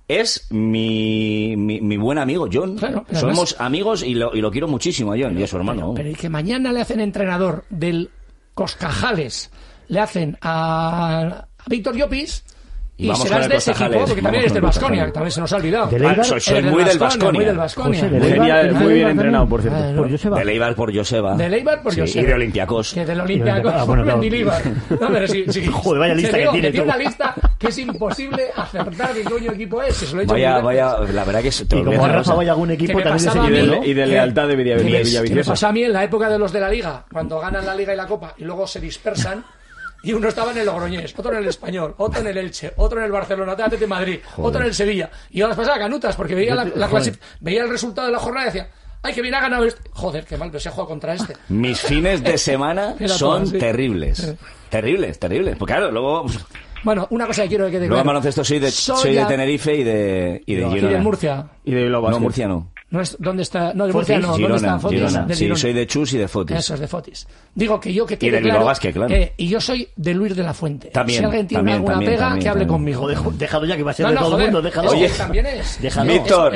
C: buen amigo John. Claro, somos amigos y lo quiero muchísimo a John y a su hermano.
L: Pero y que mañana le hacen entrenador del Coscajales, le hacen a Víctor Llopis. Y serás de ese equipo, porque también eres del Baskonia, que también se nos ha olvidado.
C: Soy muy del Baskonia.
M: Genial, muy bien entrenado, por cierto.
C: De Leibar por Joseba. Y de Olympiacos.
L: Que del Olympiacos por Mendilibar. No, pero sí.
K: Joder, vaya lista que tiene.
L: Tiene una lista que es imposible acertar qué coño equipo es. Se lo he hecho
C: vaya, la verdad que es...
K: Y como Rafa vaya algún equipo también de
M: y de lealtad de Villaviciosa.
L: Me pasa a mí en la época de los de la Liga, cuando ganan la Liga y la Copa y luego se dispersan. Y uno estaba en el Logroñés, otro en el Español, otro en el Elche, otro en el Barcelona, otro en Madrid, otro en el Sevilla. Y yo las pasaba canutas porque veía veía el resultado de la jornada y decía, ¡ay, que bien ha ganado este! Joder, qué mal, pero se ha jugado contra este.
C: Mis fines de semana son terribles. Terribles. Porque claro, luego...
L: Bueno, una cosa que quiero que quede claro.
C: Luego en baloncesto soy de Tenerife y de Girona.
L: ¿Y de Murcia?
M: Y de Bilbao.
C: No, Murcia no.
L: ¿Dónde está? No, de Murcia no. ¿Dónde está Fotis?
C: Sí, soy de Chus y de Fotis.
L: Eso es de Fotis. Digo que yo que
C: quede claro,
L: y yo soy de Luis de la Fuente.
C: También,
L: si alguien tiene alguna pega, que hable conmigo.
K: Déjalo ya, que va a ser de todo el mundo. Déjalo.
L: Oye, también es.
C: Víctor,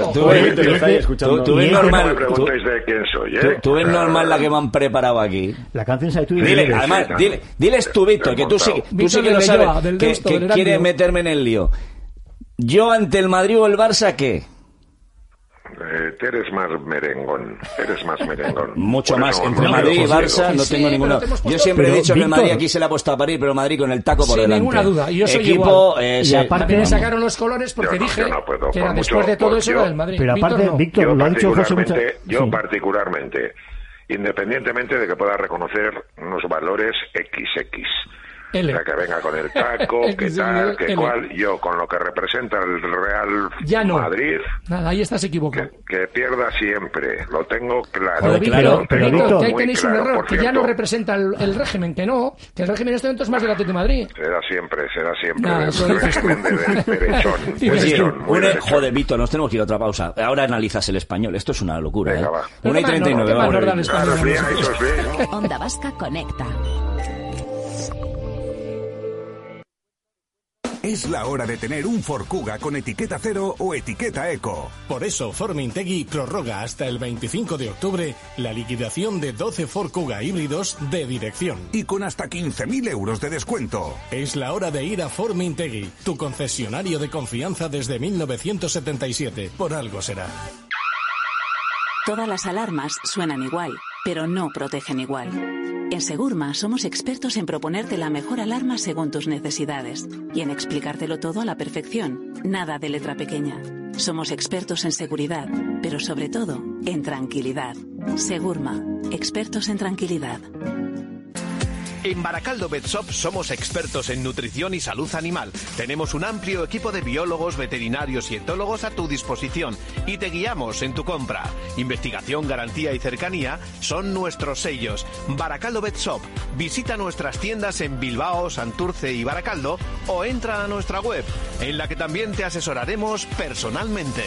C: tú ves normal.
S: No me preguntéis de quién soy, ¿eh?
C: Tú ves normal la que me han preparado aquí.
K: La canción sabe tú y
C: dile, además, diles tú, Víctor, que tú sí que lo sabes, que quiere meterme en el lío. Yo ante el Madrid o el Barça, ¿qué?
S: Eres más merengón.
C: Mucho más. Entre Madrid y Barça no tengo ninguna. Yo siempre he dicho que el Madrid aquí se le ha puesto a parir, pero Madrid con el taco por delante.
L: Sin ninguna duda. Y yo soy
C: equipo.
L: Y aparte me sacaron los colores porque dije que era después de todo eso del Madrid.
K: Pero aparte, Víctor, lo ha dicho José.
S: Yo particularmente, independientemente de que pueda reconocer unos valores XX. O sea, que venga con el taco, que tal, que cual. Yo, con lo que representa el Real Madrid...
L: Nada, ahí estás equivocado.
S: Que pierda siempre, lo tengo claro.
L: Pero Víctor, que ahí tenéis un error, que ya no representa el régimen, que el régimen en este momento es más del Atlético de Madrid.
S: Será siempre.
L: El régimen
S: derechón.
C: Joder, Víctor, nos tenemos que ir a otra pausa. Ahora analizas el Español, esto es una locura.
S: Venga, va.
C: 1:39, vamos.
B: Onda Vasca conecta.
T: Es la hora de tener un Ford Kuga con etiqueta cero o etiqueta eco.
U: Por eso Formintegui prorroga hasta el 25 de octubre la liquidación de 12 Ford Kuga híbridos de dirección.
T: Y con hasta 15.000 euros de descuento.
U: Es la hora de ir a Formintegui, tu concesionario de confianza desde 1977. Por algo será.
V: Todas las alarmas suenan igual, pero no protegen igual. En Segurma somos expertos en proponerte la mejor alarma según tus necesidades y en explicártelo todo a la perfección. Nada de letra pequeña. Somos expertos en seguridad, pero sobre todo en tranquilidad. Segurma, expertos en tranquilidad.
A: En Baracaldo Vet Shop somos expertos en nutrición y salud animal. Tenemos un amplio equipo de biólogos, veterinarios y etólogos a tu disposición y te guiamos en tu compra. Investigación, garantía y cercanía son nuestros sellos. Baracaldo Vet Shop. Visita nuestras tiendas en Bilbao, Santurce y Baracaldo o entra a nuestra web, en la que también te asesoraremos personalmente.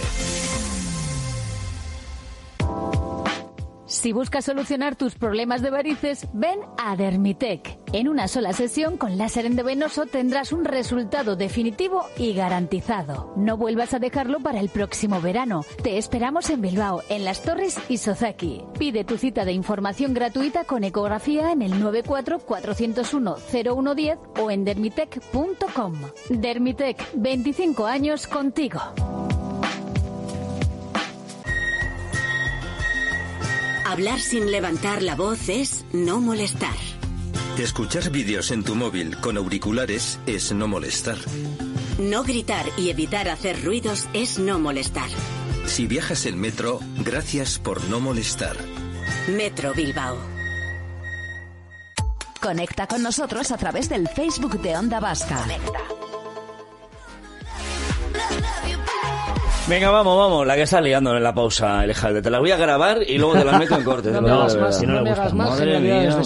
B: Si buscas solucionar tus problemas de varices, ven a Dermitec. En una sola sesión con láser endovenoso tendrás un resultado definitivo y garantizado. No vuelvas a dejarlo para el próximo verano. Te esperamos en Bilbao, en Las Torres y Sozaki. Pide tu cita de información gratuita con ecografía en el 94-401-0110 o en dermitec.com. Dermitec, 25 años contigo.
W: Hablar sin levantar la voz es no molestar.
X: Escuchar vídeos en tu móvil con auriculares es no molestar.
W: No gritar y evitar hacer ruidos es no molestar.
X: Si viajas en metro, gracias por no molestar.
W: Metro Bilbao.
O: Conecta con nosotros a través del Facebook de Onda Vasca.
C: Venga, vamos, la que está liando en la pausa, Alejandro. Te la voy a grabar y luego te la meto en corte.
L: No me hagas más, no me hagas más.
C: Madre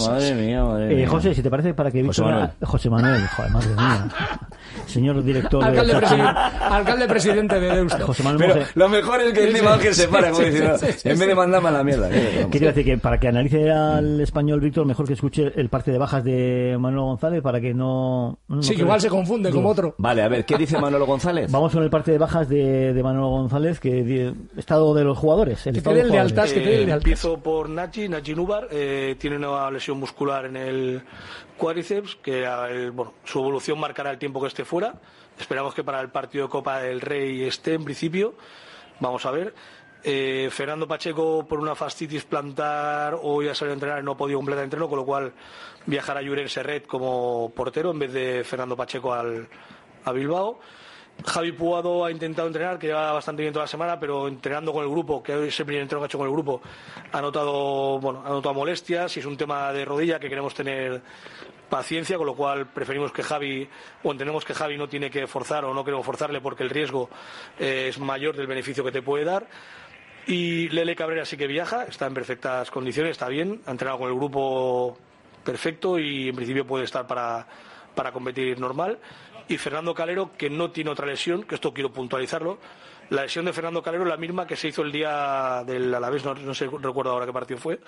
C: mía.
K: José, si te parece, para que José Manuel, joder, madre mía. Señor director
L: alcalde presidente de Deusto.
K: José Manuel.
C: Pero lo mejor es que encima Ángel se para como diciendo, en vez de mandarme a la mierda.
K: Quiero decir que para que analice al español, Víctor, mejor que escuche el parte de bajas de Manolo González para que no
L: sí, que igual se confunde como otro.
C: Vale, a ver, ¿qué dice Manolo González?
K: Vamos con el parte de bajas de Manolo González, que estado de los jugadores.
Y: Empiezo por Nachi Nubar, tiene una lesión muscular en el cuádriceps, que su evolución marcará el tiempo que esté fuera. Esperamos que para el partido de Copa del Rey esté en principio. Vamos a ver. Fernando Pacheco, por una fascitis plantar, hoy ha salido a entrenar y no ha podido completar el entreno, con lo cual viajará Julen Serret como portero en vez de Fernando Pacheco a Bilbao. Javi Puado ha intentado entrenar, que lleva bastante bien toda la semana, pero entrenando con el grupo, que hoy es el primer entreno que ha hecho con el grupo, ha notado molestias y es un tema de rodilla que queremos tener paciencia, con lo cual preferimos que Javi, o entendemos que Javi no tiene que forzar o no queremos forzarle porque el riesgo es mayor del beneficio que te puede dar. Y Lele Cabrera sí que viaja, está en perfectas condiciones, está bien, ha entrenado con el grupo perfecto y en principio puede estar para competir normal. Y Fernando Calero, que no tiene otra lesión, que esto quiero puntualizarlo. La lesión de Fernando Calero es la misma que se hizo el día del Alavés, no recuerdo ahora qué partido fue,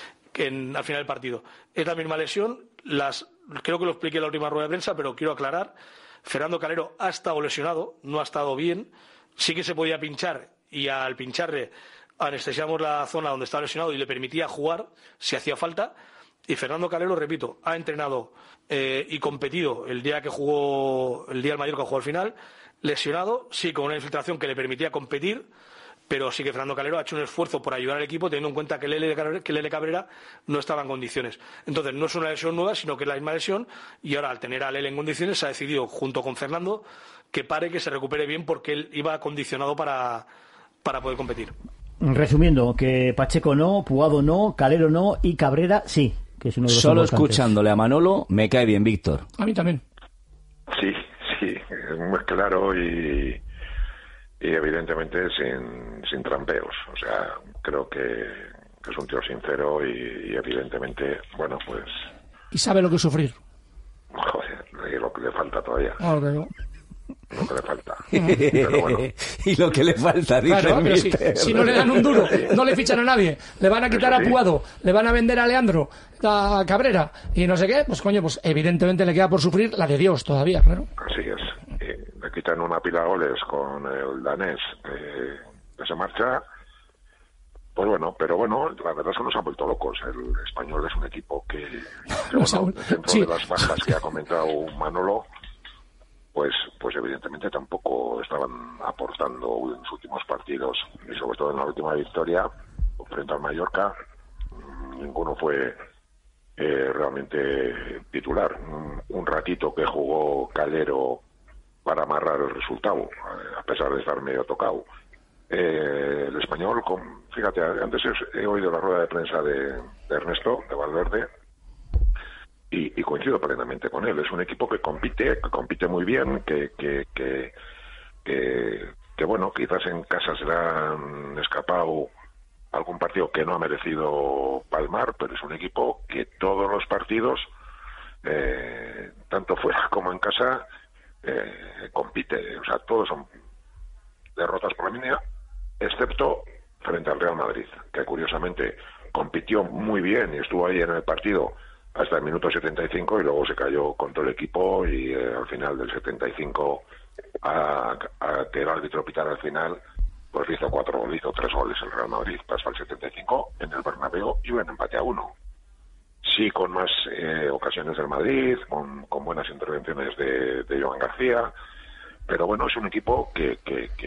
Y: al final del partido. Es la misma lesión, creo que lo expliqué en la última rueda de prensa, pero quiero aclarar. Fernando Calero ha estado lesionado, no ha estado bien, sí que se podía pinchar y al pincharle anestesiamos la zona donde estaba lesionado y le permitía jugar si hacía falta. Y Fernando Calero, repito, ha entrenado y competido el día del Mallorca jugó al final, lesionado, sí, con una infiltración que le permitía competir, pero sí que Fernando Calero ha hecho un esfuerzo por ayudar al equipo, teniendo en cuenta que Lele Cabrera no estaba en condiciones. Entonces, no es una lesión nueva, sino que es la misma lesión, y ahora, al tener a Lele en condiciones, se ha decidido, junto con Fernando, que se recupere bien, porque él iba acondicionado para poder competir.
K: Resumiendo, que Pacheco no, Puado no, Calero no y Cabrera sí. Que es uno de los
C: solo escuchándole a Manolo me cae bien Víctor.
L: A mí también.
S: Sí, es muy claro y evidentemente sin trampeos. O sea, creo que es un tío sincero y evidentemente, bueno, pues...
L: Y sabe lo que es sufrir.
S: Joder, y lo que le falta todavía.
L: Claro.
S: Lo que le falta. Pero bueno.
C: Y lo que le falta, dice
L: claro, pero si no le dan un duro, no le fichan a nadie, le van a quitar a Puado, le van a vender a Leandro, a Cabrera y no sé qué, pues coño, pues evidentemente le queda por sufrir la de Dios todavía, claro.
S: Así es. quitan una pila de goles con el danés que se marcha. Pues bueno, pero bueno, la verdad es que nos han vuelto locos. El Español es un equipo que bueno, dentro de las bajas que ha comentado Manolo, pues evidentemente tampoco estaban aportando en los últimos partidos, y sobre todo en la última victoria frente al Mallorca, ninguno fue realmente titular. Un ratito que jugó Calero para amarrar el resultado, a pesar de estar medio tocado. El Español, fíjate, antes he oído la rueda de prensa de Ernesto, de Valverde, y coincido plenamente con él. Es un equipo que compite muy bien, que bueno, quizás en casa se le han escapado algún partido que no ha merecido palmar, pero es un equipo que todos los partidos, tanto fuera como en casa, compite. O sea, todos son derrotas por la mínima, excepto frente al Real Madrid, que curiosamente compitió muy bien y estuvo ahí en el partido hasta el minuto 75 y luego se cayó con todo el equipo, y al final del 75 a que el árbitro pitara al final, pues hizo 3 goles el Real Madrid hasta el 75 en el Bernabéu, y un empate a 1. Sí, con más ocasiones del Madrid, con buenas intervenciones de Joan García, pero bueno, es un equipo que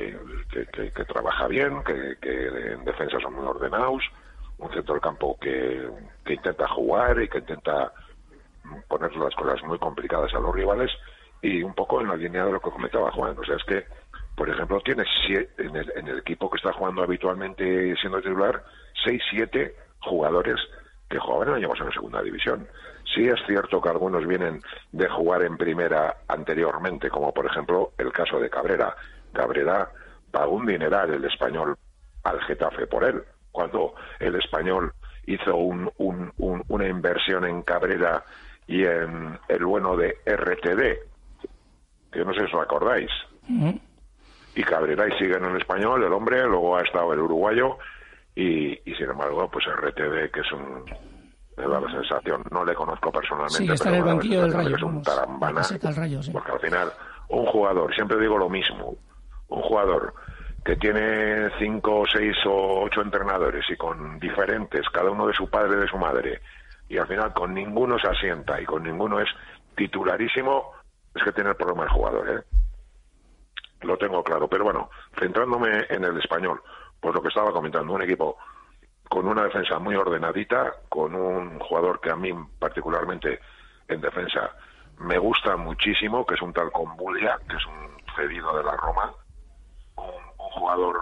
S: trabaja bien, que en defensa son muy ordenados, un centro del campo que intenta jugar y que intenta poner las cosas muy complicadas a los rivales, y un poco en la línea de lo que comentaba Juan. O sea, es que, por ejemplo, tienes en el equipo que está jugando habitualmente siendo titular 6-7 jugadores que jugaban el año pasado en segunda división. Sí es cierto que algunos vienen de jugar en primera anteriormente, como por ejemplo el caso de Cabrera. Cabrera pagó un dineral el Español al Getafe por él, cuando el Español hizo una inversión en Cabrera y en el bueno de RTD, que no sé si os acordáis. Y Cabrera y sigue en el Español, el hombre, luego ha estado el uruguayo, y sin embargo, pues RTD, que es me da la sensación, no le conozco personalmente,
L: sí, está
S: pero
L: en el banquillo del Rayo,
S: es un tarambana,
L: sí.
S: Porque al final, un jugador, siempre digo lo mismo, un jugador que tiene 5, 6 o 8 entrenadores y con diferentes, cada uno de su padre y de su madre, y al final con ninguno se asienta y con ninguno es titularísimo, es que tiene el problema el jugador, Lo tengo claro. Pero bueno, centrándome en el Español, pues lo que estaba comentando, un equipo con una defensa muy ordenadita, con un jugador que a mí particularmente en defensa me gusta muchísimo, que es un tal Conbulia, que es un cedido de la Roma, un jugador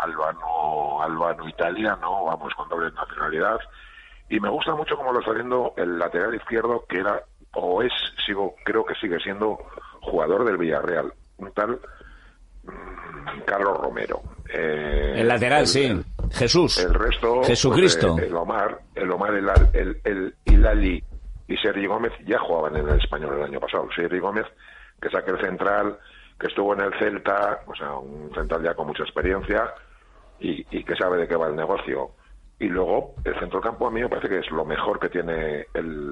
S: albano-italiano, vamos, con doble nacionalidad, y me gusta mucho cómo lo está haciendo el lateral izquierdo, que era, o es, creo que sigue siendo jugador del Villarreal, un tal Carlos Romero.
C: El lateral, sí. Jesús.
S: El resto,
C: Jesucristo.
S: Pues, el Omar, el Hilali y Sergi Gómez ya jugaban en el Español el año pasado. Sergi Gómez, que saque el central, que estuvo en el Celta, o sea, un central ya con mucha experiencia y que sabe de qué va el negocio. Y luego, el centrocampo a mí me parece que es lo mejor que tiene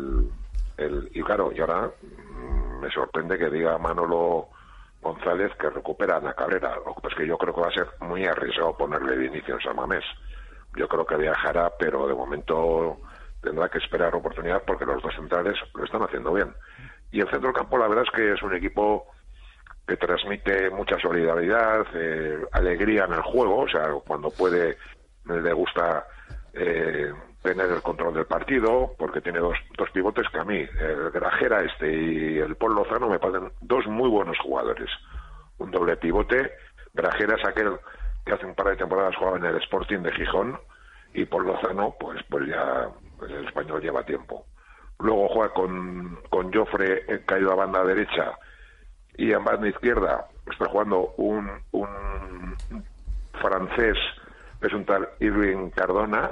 S: y claro, y ahora me sorprende que diga Manolo González que recuperan a Cabrera. Lo que pasa es que yo creo que va a ser muy arriesgado ponerle de inicio en San Mamés. Yo creo que viajará, pero de momento tendrá que esperar oportunidad porque los dos centrales lo están haciendo bien. Y el centro del campo, la verdad es que es un equipo que transmite mucha solidaridad, alegría en el juego. O sea, cuando puede, le gusta tener el control del partido, porque tiene dos pivotes que a mí, el Grajera y el Paul Lozano, me parecen dos muy buenos jugadores. Un doble pivote. Grajera es aquel que hace un par de temporadas jugaba en el Sporting de Gijón, y Paul Lozano, pues ya el Español lleva tiempo. Luego juega con Jofre caído a banda derecha, y en banda izquierda está jugando un francés, es un tal Irving Cardona,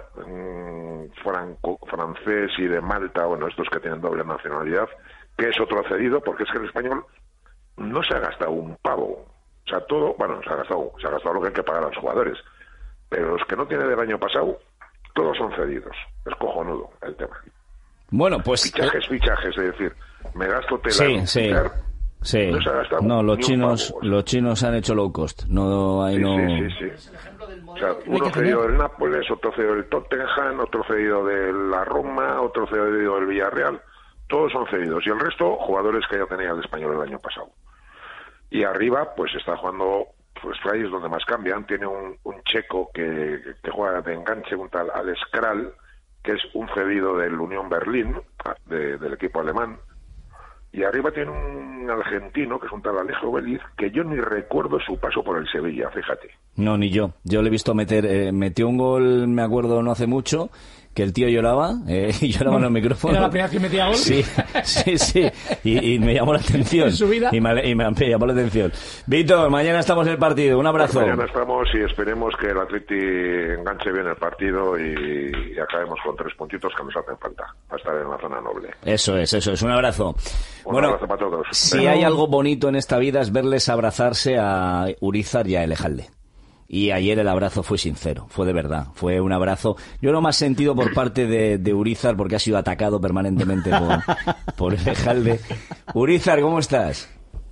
S: francés y de Malta, bueno, estos que tienen doble nacionalidad, que es otro cedido, porque es que el Español no se ha gastado un pavo. O sea, todo, bueno, se ha gastado lo que hay que pagar a los jugadores, pero los que no tiene del año pasado, todos son cedidos. Es cojonudo el tema.
C: Bueno, pues...
S: Fichajes, es decir, me gasto tela
C: sí. Sí. No, los chinos han hecho low cost. No, ahí
S: sí. O sea, uno cedido del Nápoles, otro cedido del Tottenham, otro cedido de la Roma, otro cedido del Villarreal. Todos son cedidos. Y el resto, jugadores que ya tenía el Español el año pasado. Y arriba, pues está jugando, pues ahí es donde más cambian. Tiene un checo que juega de enganche, un tal Alex Kral, que es un cedido del Unión Berlín, del equipo alemán. Y arriba tiene un argentino, que es un tal Alejo Veliz, que yo ni recuerdo su paso por el Sevilla, fíjate.
C: No, ni yo. Yo le he visto metió un gol, me acuerdo, no hace mucho, que el tío lloraba, y lloraba en el micrófono.
L: ¿Era la primera vez que metía gol?
C: Sí. Y me llamó la atención.
L: ¿En su vida?
C: Y me llamó la atención. Víctor, mañana estamos en el partido. Un abrazo.
S: Pues mañana estamos y esperemos que el Atleti enganche bien el partido y acabemos con 3 puntitos que nos hacen falta para estar en la zona noble.
C: Eso es. Un abrazo.
S: Un abrazo para todos.
C: Si hay algo bonito en esta vida es verles abrazarse a Urizar y a Elejalde. Y ayer el abrazo fue sincero, fue de verdad, fue un abrazo. Yo lo más sentido por parte de Urizar, porque ha sido atacado permanentemente por Elejalde. Urizar, ¿cómo estás?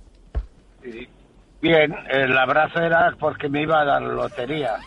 D: Bien, el abrazo era porque me iba a dar lotería.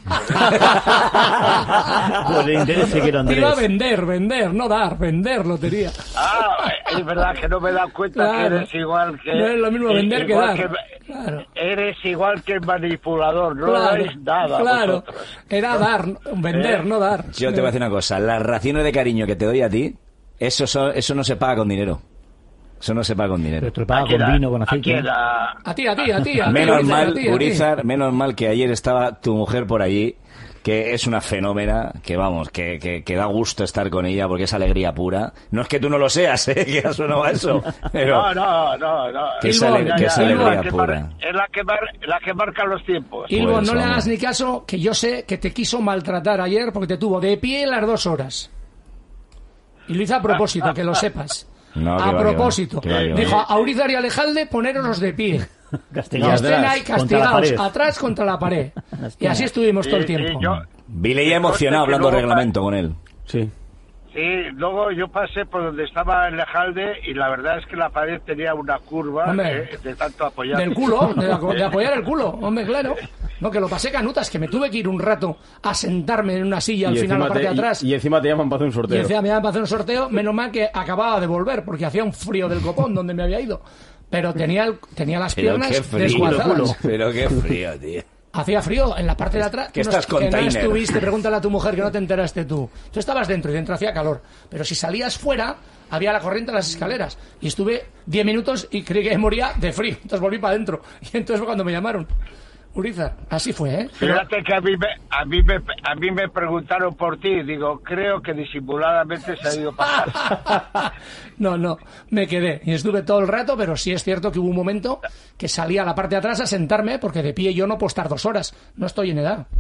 K: Pues le interesa que no
L: Andrés. Iba a vender lotería.
D: Es verdad que no me he dado cuenta que eres igual que...
L: No es lo mismo vender que dar. Claro.
D: Eres igual que el manipulador, no dais nada.
L: Claro, era dar, vender, no dar.
C: Yo te voy a decir una cosa, las raciones de cariño que te doy a ti, eso no se paga con dinero. Eso no se paga con dinero.
K: Pero te lo paga con vino, con aceite.
L: A ti.
C: Menos mal, Urizar, menos mal que ayer estaba tu mujer por allí, que es una fenómena, que vamos, que da gusto estar con ella porque es alegría pura. No es que tú no lo seas, que ha sonado eso. Pero
D: no.
C: Que es alegría pura.
D: Es la que marca los tiempos.
L: Ilvo, no le hagas ni caso, que yo sé que te quiso maltratar ayer porque te tuvo de pie las 2 horas. Y lo hizo a propósito, que lo sepas. A propósito, dijo a Urizar y a Elejalde poneros de pie.
K: Castigados,
L: atrás contra la pared. Y así estuvimos todo el tiempo.
C: Vile ya emocionado hablando de reglamento con él. Sí,
D: luego yo pasé por donde estaba Elejalde y la verdad es que la pared tenía una curva de tanto apoyar.
L: Del culo, de apoyar el culo, hombre, claro. No, que lo pasé canutas, que me tuve que ir un rato a sentarme en una silla al final, la parte de atrás.
M: Y encima te llaman para hacer un sorteo.
L: Y encima me llaman para hacer un sorteo, menos mal que acababa de volver, porque hacía un frío del copón donde me había ido. Pero tenía las piernas desguazadas.
C: Pero qué frío, tío.
L: Hacía frío en la parte de atrás.
C: Que estás container.
L: No estuviste, pregúntale a tu mujer que no te enteraste tú. Tú estabas dentro y dentro hacía calor. Pero si salías fuera, había la corriente en las escaleras. Y estuve 10 minutos y creí que moría de frío. Entonces volví para adentro. Y entonces fue cuando me llamaron. Urizar, así fue, ¿eh?
D: Fíjate que a mí me preguntaron por ti. Digo, creo que disimuladamente se ha ido para casa.
L: No, me quedé. Y estuve todo el rato, pero sí es cierto que hubo un momento que salí a la parte de atrás a sentarme, porque de pie yo no puedo estar 2 horas. No estoy en edad.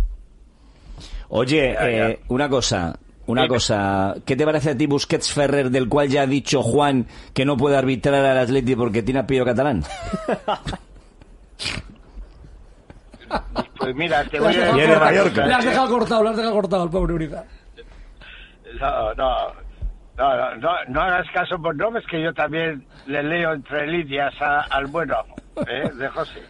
C: Oye, una cosa. ¿Qué te parece a ti Busquets Ferrer, del cual ya ha dicho Juan que no puede arbitrar al Atleti porque tiene apellido catalán?
D: Pues mira, te voy a
C: decir...
L: Le has dejado cortado el pobre Urizar.
D: No hagas caso por nombres, que yo también le leo entre líneas al bueno de José.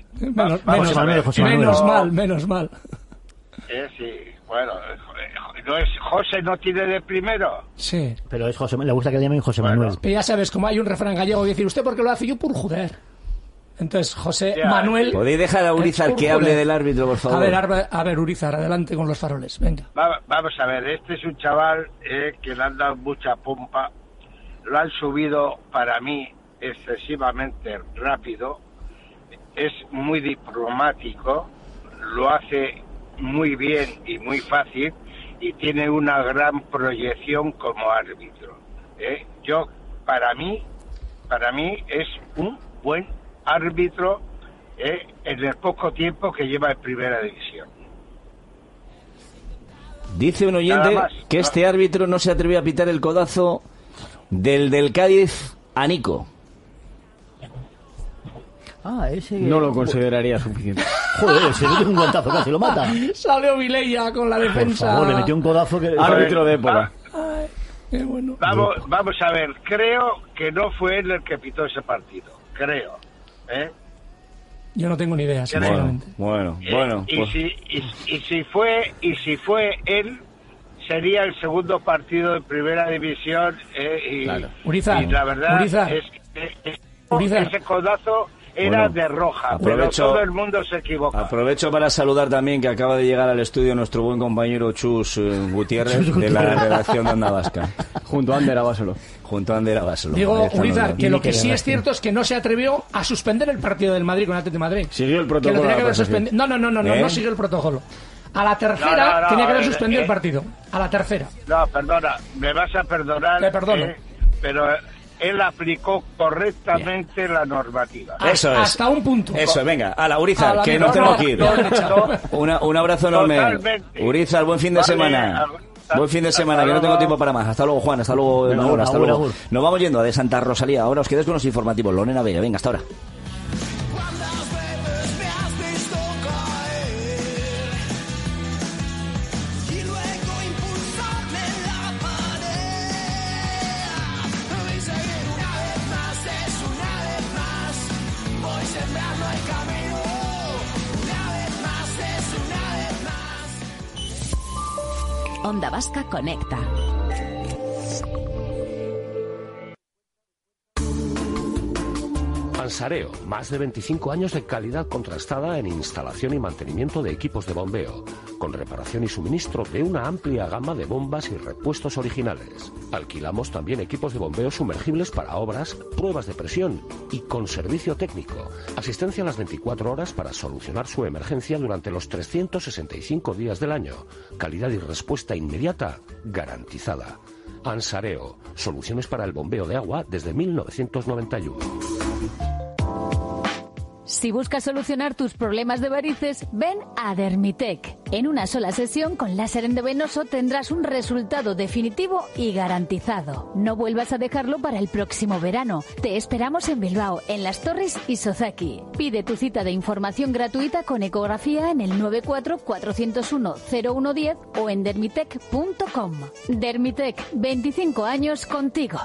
L: Menos mal.
D: Sí, bueno, ¿no es José no tiene de primero?
L: Sí.
K: Pero es José, le gusta que le llamen José Manuel.
L: Pero ya sabes, como hay un refrán gallego que dice, ¿usted por qué lo hace? Yo por joder. Entonces, José Manuel...
C: ¿Podéis dejar a Urizar que hable del árbitro, por favor?
L: A ver, Urizar, adelante con los faroles, venga.
D: Vamos a ver, este es un chaval que le han dado mucha pompa, lo han subido para mí excesivamente rápido, es muy diplomático, lo hace muy bien y muy fácil y tiene una gran proyección como árbitro. Para mí es un buen árbitro en el poco tiempo que lleva en primera división.
C: Dice un oyente que este árbitro no se atrevió a pitar el codazo del Cádiz a Nico.
K: Ese...
M: No lo consideraría suficiente.
K: Joder, se le dio un guantazo, casi lo mata.
L: Salió Vilella con la defensa.
K: Por favor, le metió un codazo que...
M: Árbitro de época.
L: Qué bueno.
D: Vamos a ver, creo que no fue él el que pitó ese partido. Creo.
L: Yo no tengo ni idea, sinceramente.
C: Bueno.
D: Y si fue él, sería el segundo partido de primera división.
L: Claro.
D: Y la verdad es que ese codazo era de roja, pero todo el mundo se equivoca.
C: Aprovecho para saludar también que acaba de llegar al estudio nuestro buen compañero Chus Gutiérrez de la redacción de Onda Vasca.
M: Junto a Ander Abasolo.
L: Digo, Urizar, que lo que sí es cierto es que no se atrevió a suspender el partido del Madrid con el Atlético de Madrid.
M: Siguió el protocolo.
L: Que lo tenía que haber suspendido. No siguió el protocolo. A la tercera tenía que haber suspendido el partido. A la tercera.
D: No, perdona, me vas a perdonar.
L: Te perdono.
D: Pero él aplicó correctamente la normativa.
C: Eso es.
L: Hasta un punto.
C: Eso es, venga. A la Urizar, que nos tenemos que ir. Un abrazo enorme.
D: Totalmente.
C: Urizar, buen fin de semana. Buen fin de semana, que no tengo tiempo para más. Hasta luego, Juan. Hasta luego, Nagura. Hasta luego. Nos vamos yendo a de Santa Rosalía. Ahora os quedáis con los informativos. Lorena Vega. Venga, hasta ahora.
V: Onda Vasca Conecta.
F: Ansareo, más de 25 años de calidad contrastada en instalación y mantenimiento de equipos de bombeo, con reparación y suministro de una amplia gama de bombas y repuestos originales. Alquilamos también equipos de bombeo sumergibles para obras, pruebas de presión y con servicio técnico. Asistencia a las 24 horas para solucionar su emergencia durante los 365 días del año. Calidad y respuesta inmediata garantizada. Ansareo, soluciones para el bombeo de agua desde 1991.
B: Si buscas solucionar tus problemas de varices, ven a Dermitec. En una sola sesión con láser endovenoso tendrás un resultado definitivo y garantizado. No vuelvas a dejarlo para el próximo verano. Te esperamos en Bilbao, en Las Torres y Sozaki. Pide tu cita de información gratuita con ecografía en el 94 401 0110 o en dermitec.com. Dermitec, 25 años contigo.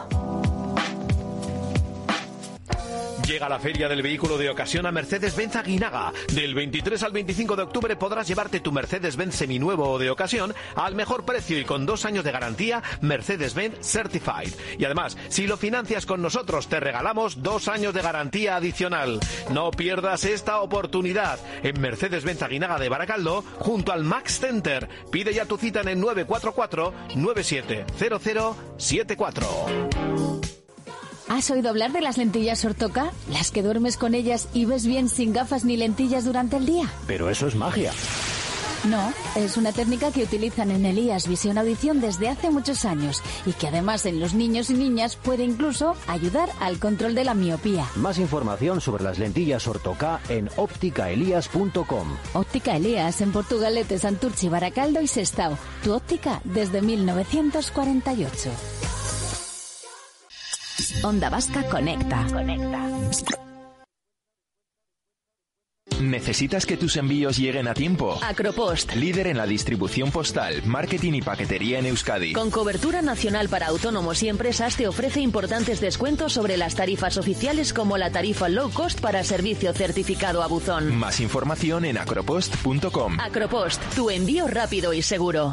A: Llega la Feria del Vehículo de Ocasión a Mercedes-Benz Aguinaga. Del 23 al 25 de octubre podrás llevarte tu Mercedes-Benz seminuevo o de ocasión al mejor precio y con 2 años de garantía Mercedes-Benz Certified. Y además, si lo financias con nosotros, te regalamos 2 años de garantía adicional. No pierdas esta oportunidad. En Mercedes-Benz Aguinaga de Baracaldo, junto al Max Center. Pide ya tu cita en el 944-970074.
B: ¿Has oído hablar de las lentillas Ortoca? Las que duermes con ellas y ves bien sin gafas ni lentillas durante el día.
P: Pero eso es magia.
B: No, es una técnica que utilizan en el IAS Visión Audición desde hace muchos años y que además en los niños y niñas puede incluso ayudar al control de la miopía.
P: Más información sobre las lentillas Ortoca en ópticaelias.com.
B: Óptica Elías en Portugalete, Santurchi, Baracaldo y Sestao. Tu óptica desde 1948.
V: Onda Vasca Conecta.
R: ¿Necesitas que tus envíos lleguen a tiempo?
V: Acropost.
R: Líder en la distribución postal, marketing y paquetería en Euskadi.
V: Con cobertura nacional para autónomos y empresas te ofrece importantes descuentos sobre las tarifas oficiales como la tarifa low cost para servicio certificado a buzón.
R: Más información en acropost.com.
V: Acropost, tu envío rápido y seguro.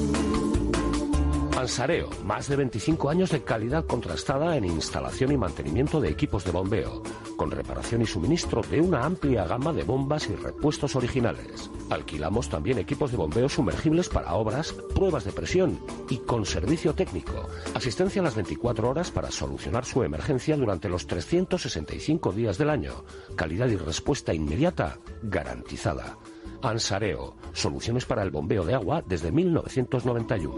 F: Ansareo, más de 25 años de calidad contrastada en instalación y mantenimiento de equipos de bombeo, con reparación y suministro de una amplia gama de bombas y repuestos originales. Alquilamos también equipos de bombeo sumergibles para obras, pruebas de presión y con servicio técnico. Asistencia a las 24 horas para solucionar su emergencia durante los 365 días del año. Calidad y respuesta inmediata garantizada. Ansareo, soluciones para el bombeo de agua desde 1991.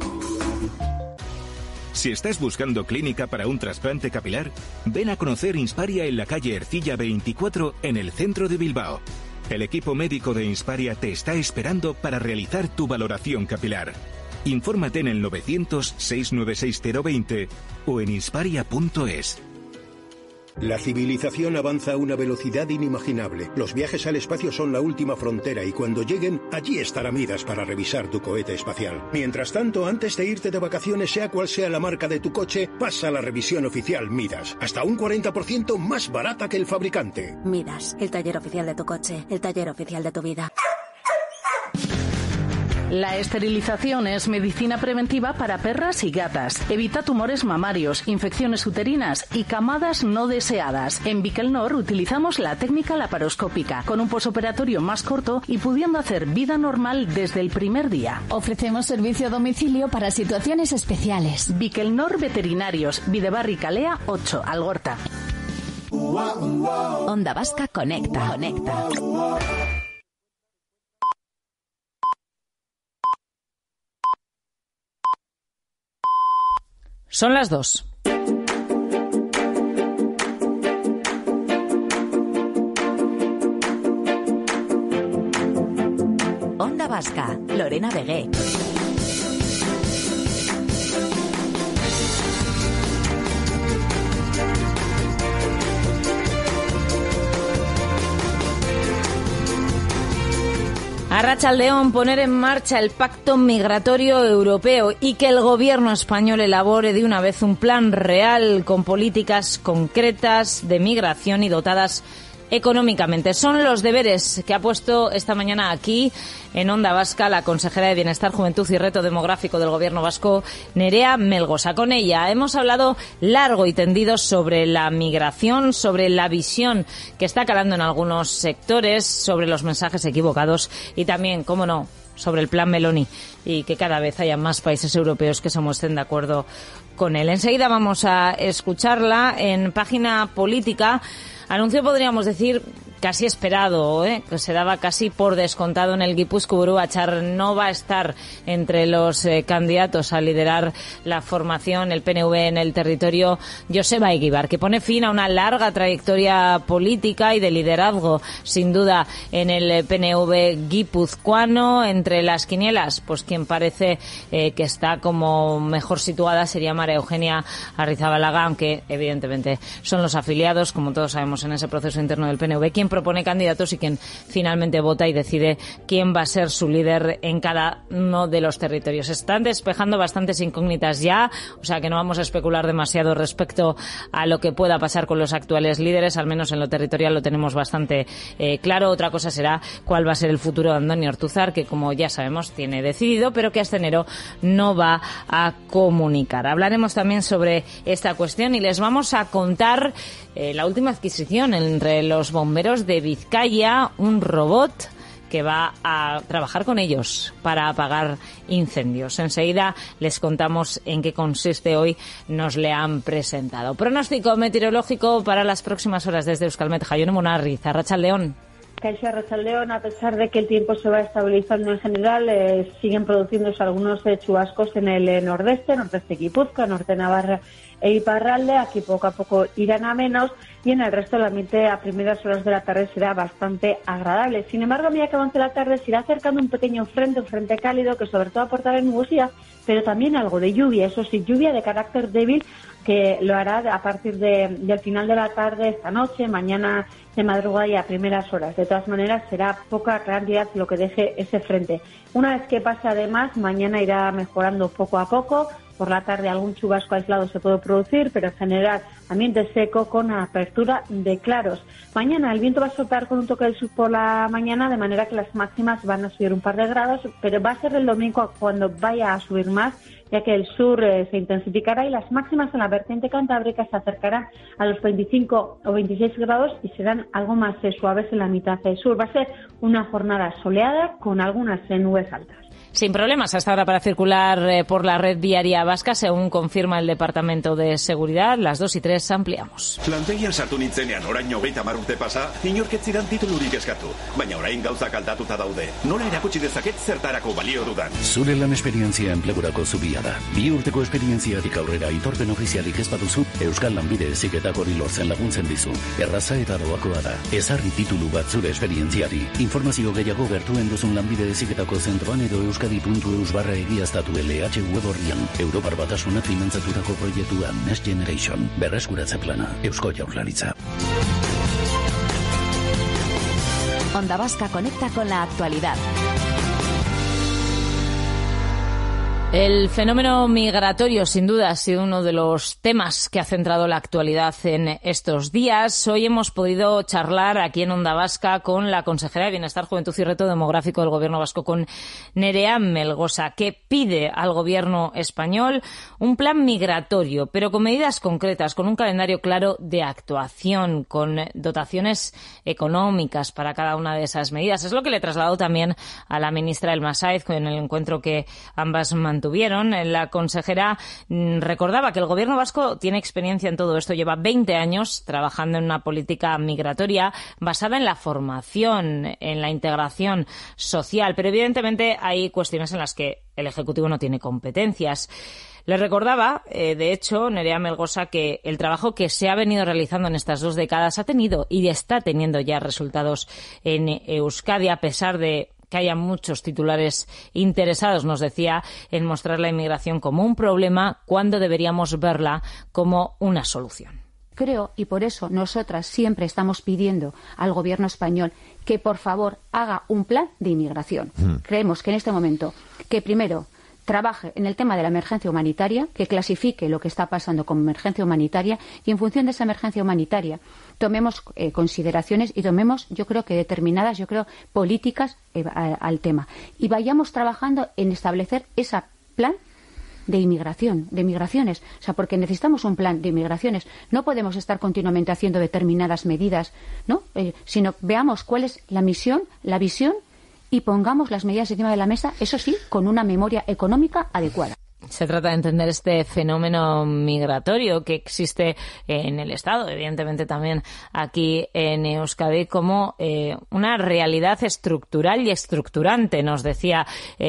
G: Si estás buscando clínica para un trasplante capilar, ven a conocer Insparia en la calle Ercilla 24 en el centro de Bilbao. El equipo médico de Insparia te está esperando para realizar tu valoración capilar. Infórmate en el 900-696-020 o en insparia.es.
E: La civilización avanza a una velocidad inimaginable. Los viajes al espacio son la última frontera y cuando lleguen, allí estará Midas para revisar tu cohete espacial. Mientras tanto, antes de irte de vacaciones, sea cual sea la marca de tu coche, pasa la revisión oficial Midas. Hasta un 40% más barata que el fabricante.
V: Midas, el taller oficial de tu coche, el taller oficial de tu vida.
Q: La esterilización es medicina preventiva para perras y gatas. Evita tumores mamarios, infecciones uterinas y camadas no deseadas. En Bikelnor utilizamos la técnica laparoscópica, con un posoperatorio más corto y pudiendo hacer vida normal desde el primer día.
B: Ofrecemos servicio a domicilio para situaciones especiales.
Q: Bikelnor Veterinarios, Videbarri Calea 8, Algorta.
B: Onda Vasca conecta.
H: Son las 2.
O: Onda Vasca, Lorena Begué.
H: Arratsaldeon, poner en marcha el Pacto Migratorio Europeo y que el gobierno español elabore de una vez un plan real con políticas concretas de migración y dotadas económicamente. Son los deberes que ha puesto esta mañana aquí en Onda Vasca la consejera de Bienestar, Juventud y Reto Demográfico del Gobierno vasco, Nerea Melgosa. Con ella hemos hablado largo y tendido sobre la migración, sobre la visión que está calando en algunos sectores, sobre los mensajes equivocados y también, cómo no, sobre el plan Meloni y que cada vez haya más países europeos que se muestren de acuerdo con él. Enseguida vamos a escucharla en Página Política. Anuncio, podríamos decir, casi esperado, que se daba casi por descontado en el Gipuzkoa Buru Batzar. No va a estar entre los candidatos a liderar la formación, el PNV en el territorio, Joseba Egibar, que pone fin a una larga trayectoria política y de liderazgo, sin duda, en el PNV guipuzcoano. Entre las quinielas, pues quien parece que está como mejor situada sería María Eugenia Arrizabalaga, aunque evidentemente son los afiliados, como todos sabemos, en ese proceso interno del PNV, quien propone candidatos y quien finalmente vota y decide quién va a ser su líder en cada uno de los territorios. Están despejando bastantes incógnitas ya, o sea que no vamos a especular demasiado respecto a lo que pueda pasar con los actuales líderes, al menos en lo territorial lo tenemos bastante claro. Otra cosa será cuál va a ser el futuro de Andoni Ortuzar, que como ya sabemos tiene decidido, pero que hasta enero no va a comunicar. Hablaremos también sobre esta cuestión y les vamos a contar la última adquisición entre los bomberos de Vizcaya, un robot que va a trabajar con ellos para apagar incendios. Enseguida les contamos en qué consiste hoy, nos le han presentado. Pronóstico meteorológico para las próximas horas desde Euskalmet. Jaione Munarriz, Arratsaldeon.
I: Kaixo, Arratsaldeon, a pesar de que el tiempo se va estabilizando en general, siguen produciéndose algunos chubascos en el nordeste Guipúzcoa, norte Navarra e Iparralde. Aquí poco a poco irán a menos y en el resto del ambiente a primeras horas de la tarde será bastante agradable. Sin embargo, a medida que avance la tarde se irá acercando un pequeño frente, un frente cálido que sobre todo aportará nubosidad, pero también algo de lluvia, eso sí, lluvia de carácter débil, que lo hará a partir del final de la tarde esta noche, mañana de madrugada y a primeras horas. De todas maneras, será poca cantidad lo que deje ese frente. Una vez que pase, además, mañana irá mejorando poco a poco. Por la tarde algún chubasco aislado se puede producir, pero en general ambiente seco con apertura de claros. Mañana el viento va a soplar con un toque del sur por la mañana, de manera que las máximas van a subir un par de grados, pero va a ser el domingo cuando vaya a subir más, ya que el sur se intensificará y las máximas en la vertiente cantábrica se acercarán a los 25 o 26 grados y serán algo más suaves en la mitad del sur. Va a ser una jornada soleada con algunas nubes altas.
H: Sin problemas hasta ahora para circular por la red viaria vasca, según confirma el Departamento de Seguridad. Las 2 y 3 ampliamos.
J: Lantegian sartu nintzenean orain 30 urte pasa, inork ez zidan titulurik eskatu. Baina orain gauzak aldatuta daude. Nola erakutsi dezaket zertarako balio dudan?
P: Zure lan esperientzia enplegurako zubia da. 2 urteko esperientziatik aurrera aitorpen ofizialik ez baduzu, Euskal Lanbide Heziketak hori lortzen laguntzen dizu. Erraza eta doakoa da. Ezarri titulu bat zure esperientziari. Informazio gehiago gertuen duzun Lanbide Heziketako zentroan edo euskadi.eus/egiaztatu LH web orrian. Europar Batasunak finantzatutako proiektua Next Generation. Berreskuratze plana. Eusko Jaurlaritza.
B: Onda Vasca conecta con la actualidad.
H: El fenómeno migratorio, sin duda, ha sido uno de los temas que ha centrado la actualidad en estos días. Hoy hemos podido charlar aquí en Onda Vasca con la consejera de Bienestar, Juventud y Reto Demográfico del Gobierno vasco, con Nerea Melgosa, que pide al Gobierno español un plan migratorio, pero con medidas concretas, con un calendario claro de actuación, con dotaciones económicas para cada una de esas medidas. Es lo que le he trasladado también a la ministra Elma Sáez en el encuentro que ambas mantuvieron. La consejera recordaba que el Gobierno vasco tiene experiencia en todo esto, lleva 20 años trabajando en una política migratoria basada en la formación, en la integración social, pero evidentemente hay cuestiones en las que el Ejecutivo no tiene competencias. Le recordaba, de hecho, Nerea Melgosa, que el trabajo que se ha venido realizando en estas 2 décadas ha tenido y está teniendo ya resultados en Euskadi, a pesar de que haya muchos titulares interesados, nos decía, en mostrar la inmigración como un problema cuando deberíamos verla como una solución.
N: Creo, y por eso nosotras siempre estamos pidiendo al Gobierno español que, por favor, haga un plan de inmigración. Creemos que en este momento, que primero trabaje en el tema de la emergencia humanitaria, que clasifique lo que está pasando como emergencia humanitaria y en función de esa emergencia humanitaria tomemos consideraciones y tomemos, yo creo que determinadas, políticas al tema. Y vayamos trabajando en establecer ese plan de inmigración, de migraciones. O sea, porque necesitamos un plan de inmigraciones. No podemos estar continuamente haciendo determinadas medidas, ¿no? Sino veamos cuál es la misión, la visión, y pongamos las medidas encima de la mesa, eso sí, con una memoria económica adecuada.
H: Se trata de entender este fenómeno migratorio que existe en el Estado, evidentemente también aquí en Euskadi, como una realidad estructural y estructurante, nos decía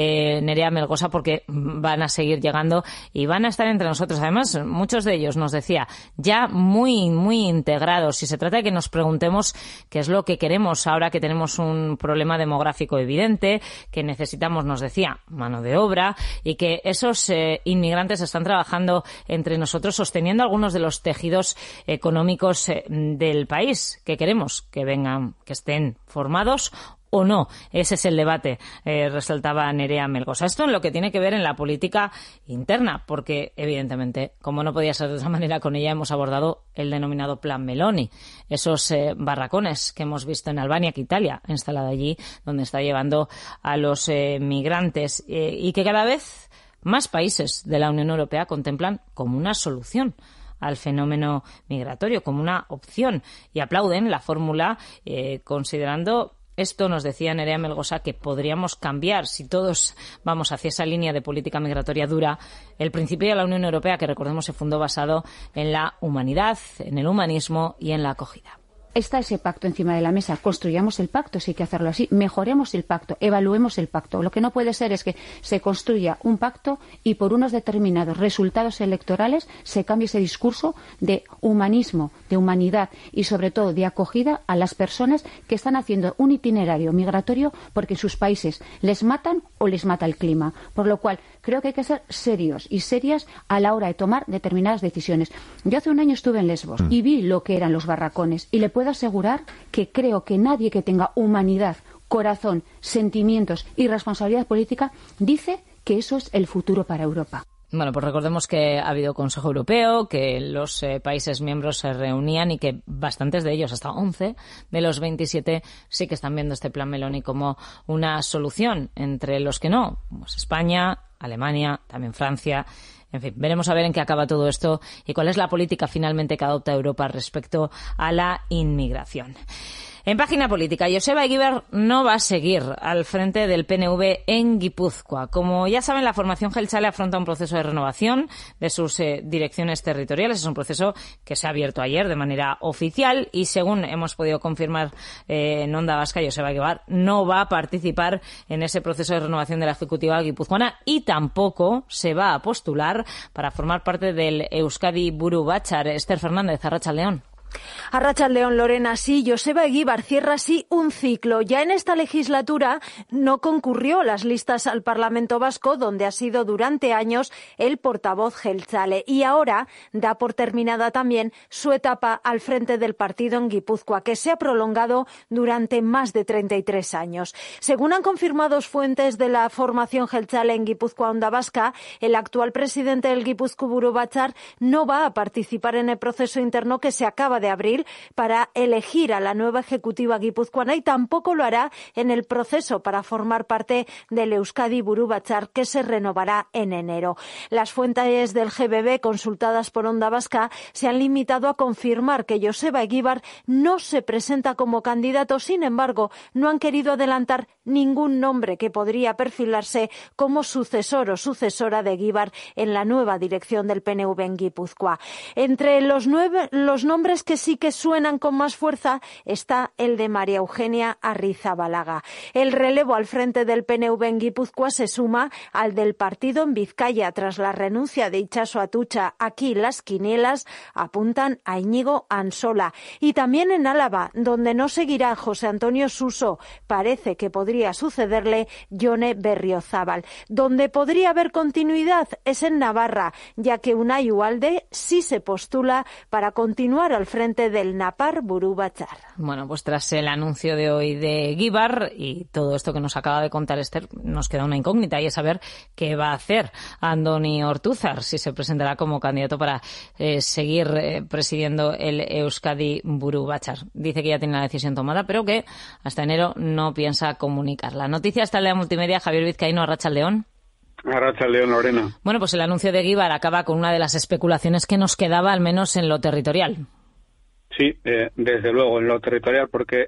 H: Nerea Melgosa, porque van a seguir llegando y van a estar entre nosotros. Además, muchos de ellos, nos decía, ya muy, muy integrados. Y se trata de que nos preguntemos qué es lo que queremos ahora que tenemos un problema demográfico evidente, que necesitamos, nos decía, mano de obra, y que esos inmigrantes están trabajando entre nosotros, sosteniendo algunos de los tejidos económicos del país. ¿Qué queremos? Que vengan, que estén formados o no. Ese es el debate, resaltaba Nerea Melgosa. Esto en lo que tiene que ver en la política interna, porque evidentemente, como no podía ser de otra manera, con ella hemos abordado el denominado Plan Meloni, esos barracones que hemos visto en Albania, que Italia ha instalado allí, donde está llevando a los migrantes, y que cada vez más países de la Unión Europea contemplan como una solución al fenómeno migratorio, como una opción, y aplauden la fórmula, considerando esto, nos decía Nerea Melgosa, que podríamos cambiar, si todos vamos hacia esa línea de política migratoria dura, el principio de la Unión Europea, que recordemos se fundó basado en la humanidad, en el humanismo y en la acogida.
N: Está ese pacto encima de la mesa, construyamos el pacto, si hay que hacerlo así, mejoremos el pacto, evaluemos el pacto. Lo que no puede ser es que se construya un pacto y por unos determinados resultados electorales se cambie ese discurso de humanismo, de humanidad y sobre todo de acogida a las personas que están haciendo un itinerario migratorio porque en sus países les matan o les mata el clima. Por lo cual creo que hay que ser serios y serias a la hora de tomar determinadas decisiones. Yo hace un año estuve en Lesbos y vi lo que eran los barracones y le puedo asegurar que creo que nadie que tenga humanidad, corazón, sentimientos y responsabilidad política dice que eso es el futuro para Europa.
H: Bueno, pues recordemos que ha habido Consejo Europeo, que los países miembros se reunían y que bastantes de ellos, hasta 11 de los 27, sí que están viendo este plan Meloni como una solución, entre los que no, pues España, Alemania, también Francia. En fin, veremos a ver en qué acaba todo esto y cuál es la política finalmente que adopta Europa respecto a la inmigración. En página política, Joseba Eguíbar no va a seguir al frente del PNV en Guipúzcoa. Como ya saben, la formación Jeltzale afronta un proceso de renovación de sus direcciones territoriales. Es un proceso que se ha abierto ayer de manera oficial y, según hemos podido confirmar en Onda Vasca, Joseba Eguíbar no va a participar en ese proceso de renovación de la Ejecutiva guipuzcoana y tampoco se va a postular para formar parte del Euskadi Buru Batzar. Esther Fernández, Arratsaldeon.
T: Arratsaldeon, Lorena. Sí, Joseba Eguíbar cierra así un ciclo. Ya en esta legislatura no concurrió a las listas al Parlamento Vasco, donde ha sido durante años el portavoz jeltzale. Y ahora da por terminada también su etapa al frente del partido en Guipúzcoa, que se ha prolongado durante más de 33 años. Según han confirmado fuentes de la formación jeltzale en Guipúzcoa Onda Vasca, el actual presidente del Gipuzkoa Buru Batzar no va a participar en el proceso interno que se acaba de abrir para elegir a la nueva ejecutiva guipuzcoana y tampoco lo hará en el proceso para formar parte del Euskadi Buru Batzar, que se renovará en enero. Las fuentes del GBB consultadas por Onda Vasca se han limitado a confirmar que Joseba Eguíbar no se presenta como candidato. Sin embargo, no han querido adelantar ningún nombre que podría perfilarse como sucesor o sucesora de Eguíbar en la nueva dirección del PNV en Guipúzcoa. Entre los nombres que sí que suenan con más fuerza está el de María Eugenia Arrizabalaga. El relevo al frente del PNV en Guipúzcoa se suma al del partido en Vizcaya tras la renuncia de Itxaso Atutxa. Aquí las quinielas apuntan a Íñigo Ansola. Y también en Álava, donde no seguirá José Antonio Suso, parece que podría sucederle Jone Berriozábal. Donde podría haber continuidad es en Navarra, ya que Unai Ugalde sí se postula para continuar al frente del Napar Buru Batzar.
H: Bueno, pues tras el anuncio de hoy de Eguíbar y todo esto que nos acaba de contar Esther, nos queda una incógnita y es saber qué va a hacer Andoni Ortúzar, si se presentará como candidato para seguir presidiendo el Euskadi Buru Batzar. Dice que ya tiene la decisión tomada, pero que hasta enero no piensa comunicarla. Noticias Taldea Multimedia, Javier Vizcaíno, Arratsaldeon.
U: Arratsaldeon, Lorena.
H: Bueno, pues el anuncio de Eguíbar acaba con una de las especulaciones que nos quedaba, al menos en lo territorial.
U: Sí, desde luego, en lo territorial, porque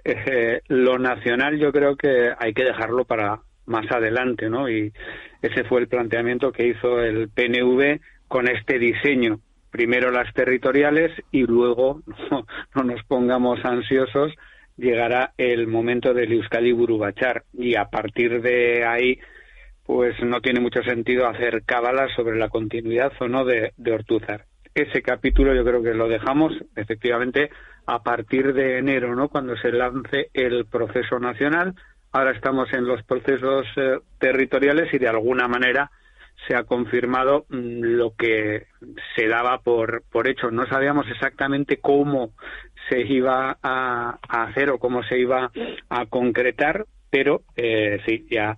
U: lo nacional yo creo que hay que dejarlo para más adelante, ¿no? Y ese fue el planteamiento que hizo el PNV con este diseño. Primero las territoriales y luego, no nos pongamos ansiosos, llegará el momento del Euskadi Buru Batzar. Y a partir de ahí, pues no tiene mucho sentido hacer cábalas sobre la continuidad o no de Ortúzar. Ese capítulo yo creo que lo dejamos efectivamente a partir de enero, ¿no? Cuando se lance el proceso nacional. Ahora estamos en los procesos territoriales y de alguna manera se ha confirmado lo que se daba por hecho. No sabíamos exactamente cómo se iba a hacer o cómo se iba a concretar, pero sí, ya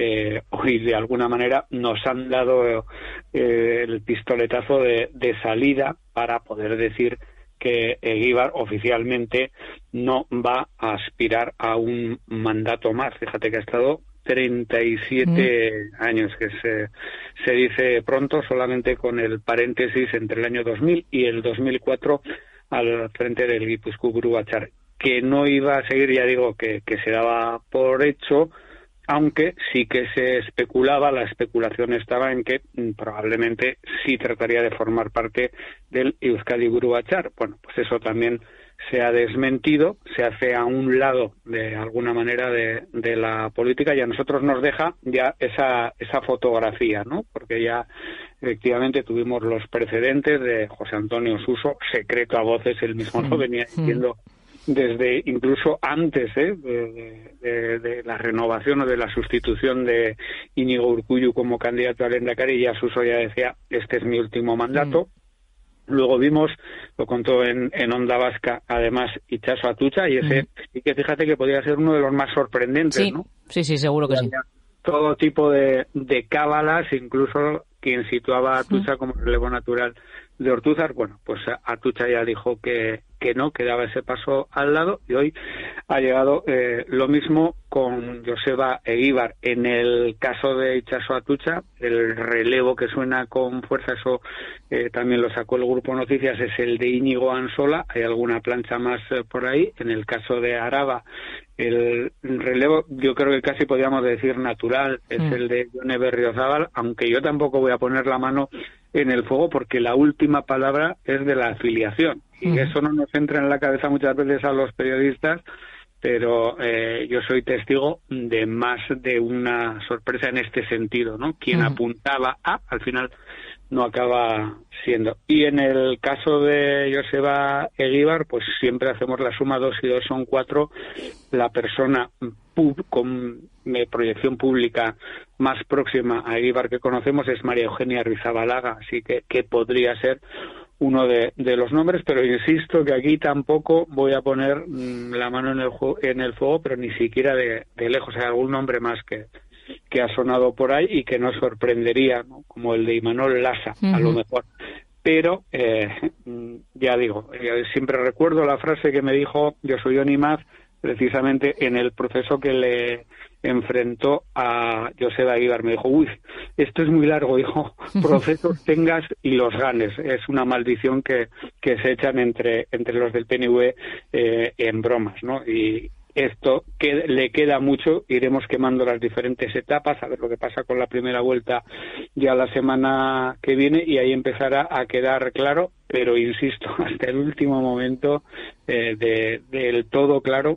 U: hoy de alguna manera nos han dado el pistoletazo de salida para poder decir que Eguíbar oficialmente no va a aspirar a un mandato más. Fíjate que ha estado 37 años, que se dice pronto, solamente con el paréntesis entre el año 2000 y el 2004 al frente del Gipuzkoa Buru Batzar. Que no iba a seguir, ya digo, que se daba por hecho, aunque sí que se especulaba, la especulación estaba en que probablemente sí trataría de formar parte del Euskadi Buru Batzar. Bueno, pues eso también se ha desmentido, se hace a un lado de alguna manera de la política y a nosotros nos deja ya esa fotografía, ¿no? Porque ya efectivamente tuvimos los precedentes de José Antonio Suso, secreto a voces, él mismo lo venía diciendo desde incluso antes de la renovación o de la sustitución de Íñigo Urkullu como candidato al Lehendakari, ya Suso ya decía, este es mi último mandato. Luego vimos, lo contó en Onda Vasca, además, Itxaso Atutxa, y ese sí que fíjate que podría ser uno de los más sorprendentes,
H: sí,
U: ¿no?
H: Sí, seguro que sí.
U: Todo tipo de cábalas, incluso quien situaba a Atutxa como relevo natural de Ortúzar. Bueno, pues Atutxa ya dijo que no, que daba ese paso al lado, y hoy ha llegado lo mismo con Joseba Eguíbar. En el caso de Itxaso Atutxa, el relevo que suena con fuerza, eso también lo sacó el Grupo Noticias, es el de Íñigo Ansola. Hay alguna plancha más por ahí. En el caso de Araba, el relevo, yo creo que casi podríamos decir natural, es el de Jone Berriozábal, aunque yo tampoco voy a poner la mano en el fuego porque la última palabra es de la afiliación y eso no nos entra en la cabeza muchas veces a los periodistas, pero yo soy testigo de más de una sorpresa en este sentido, ¿no? Quien apuntaba al final no acaba siendo. Y en el caso de Joseba Eguíbar, pues siempre hacemos la suma, 2 y 2 son 4. La persona con proyección pública más próxima a Eguíbar que conocemos es María Eugenia Arrizabalaga, así que podría ser uno de los nombres, pero insisto que aquí tampoco voy a poner la mano en el fuego, pero ni siquiera de lejos. Hay algún nombre más que ha sonado por ahí y que nos sorprendería, ¿no? Como el de Imanol Lasa, a lo mejor. Pero, ya digo, siempre recuerdo la frase que me dijo Josué Nimaz, precisamente en el proceso que le enfrentó a Joseba Eguíbar. Me dijo, uy, esto es muy largo, hijo, procesos tengas y los ganes. Es una maldición que se echan entre los del PNV en bromas, ¿no? Y esto que le queda mucho, iremos quemando las diferentes etapas, a ver lo que pasa con la primera vuelta ya la semana que viene, y ahí empezará a quedar claro, pero insisto, hasta el último momento del todo claro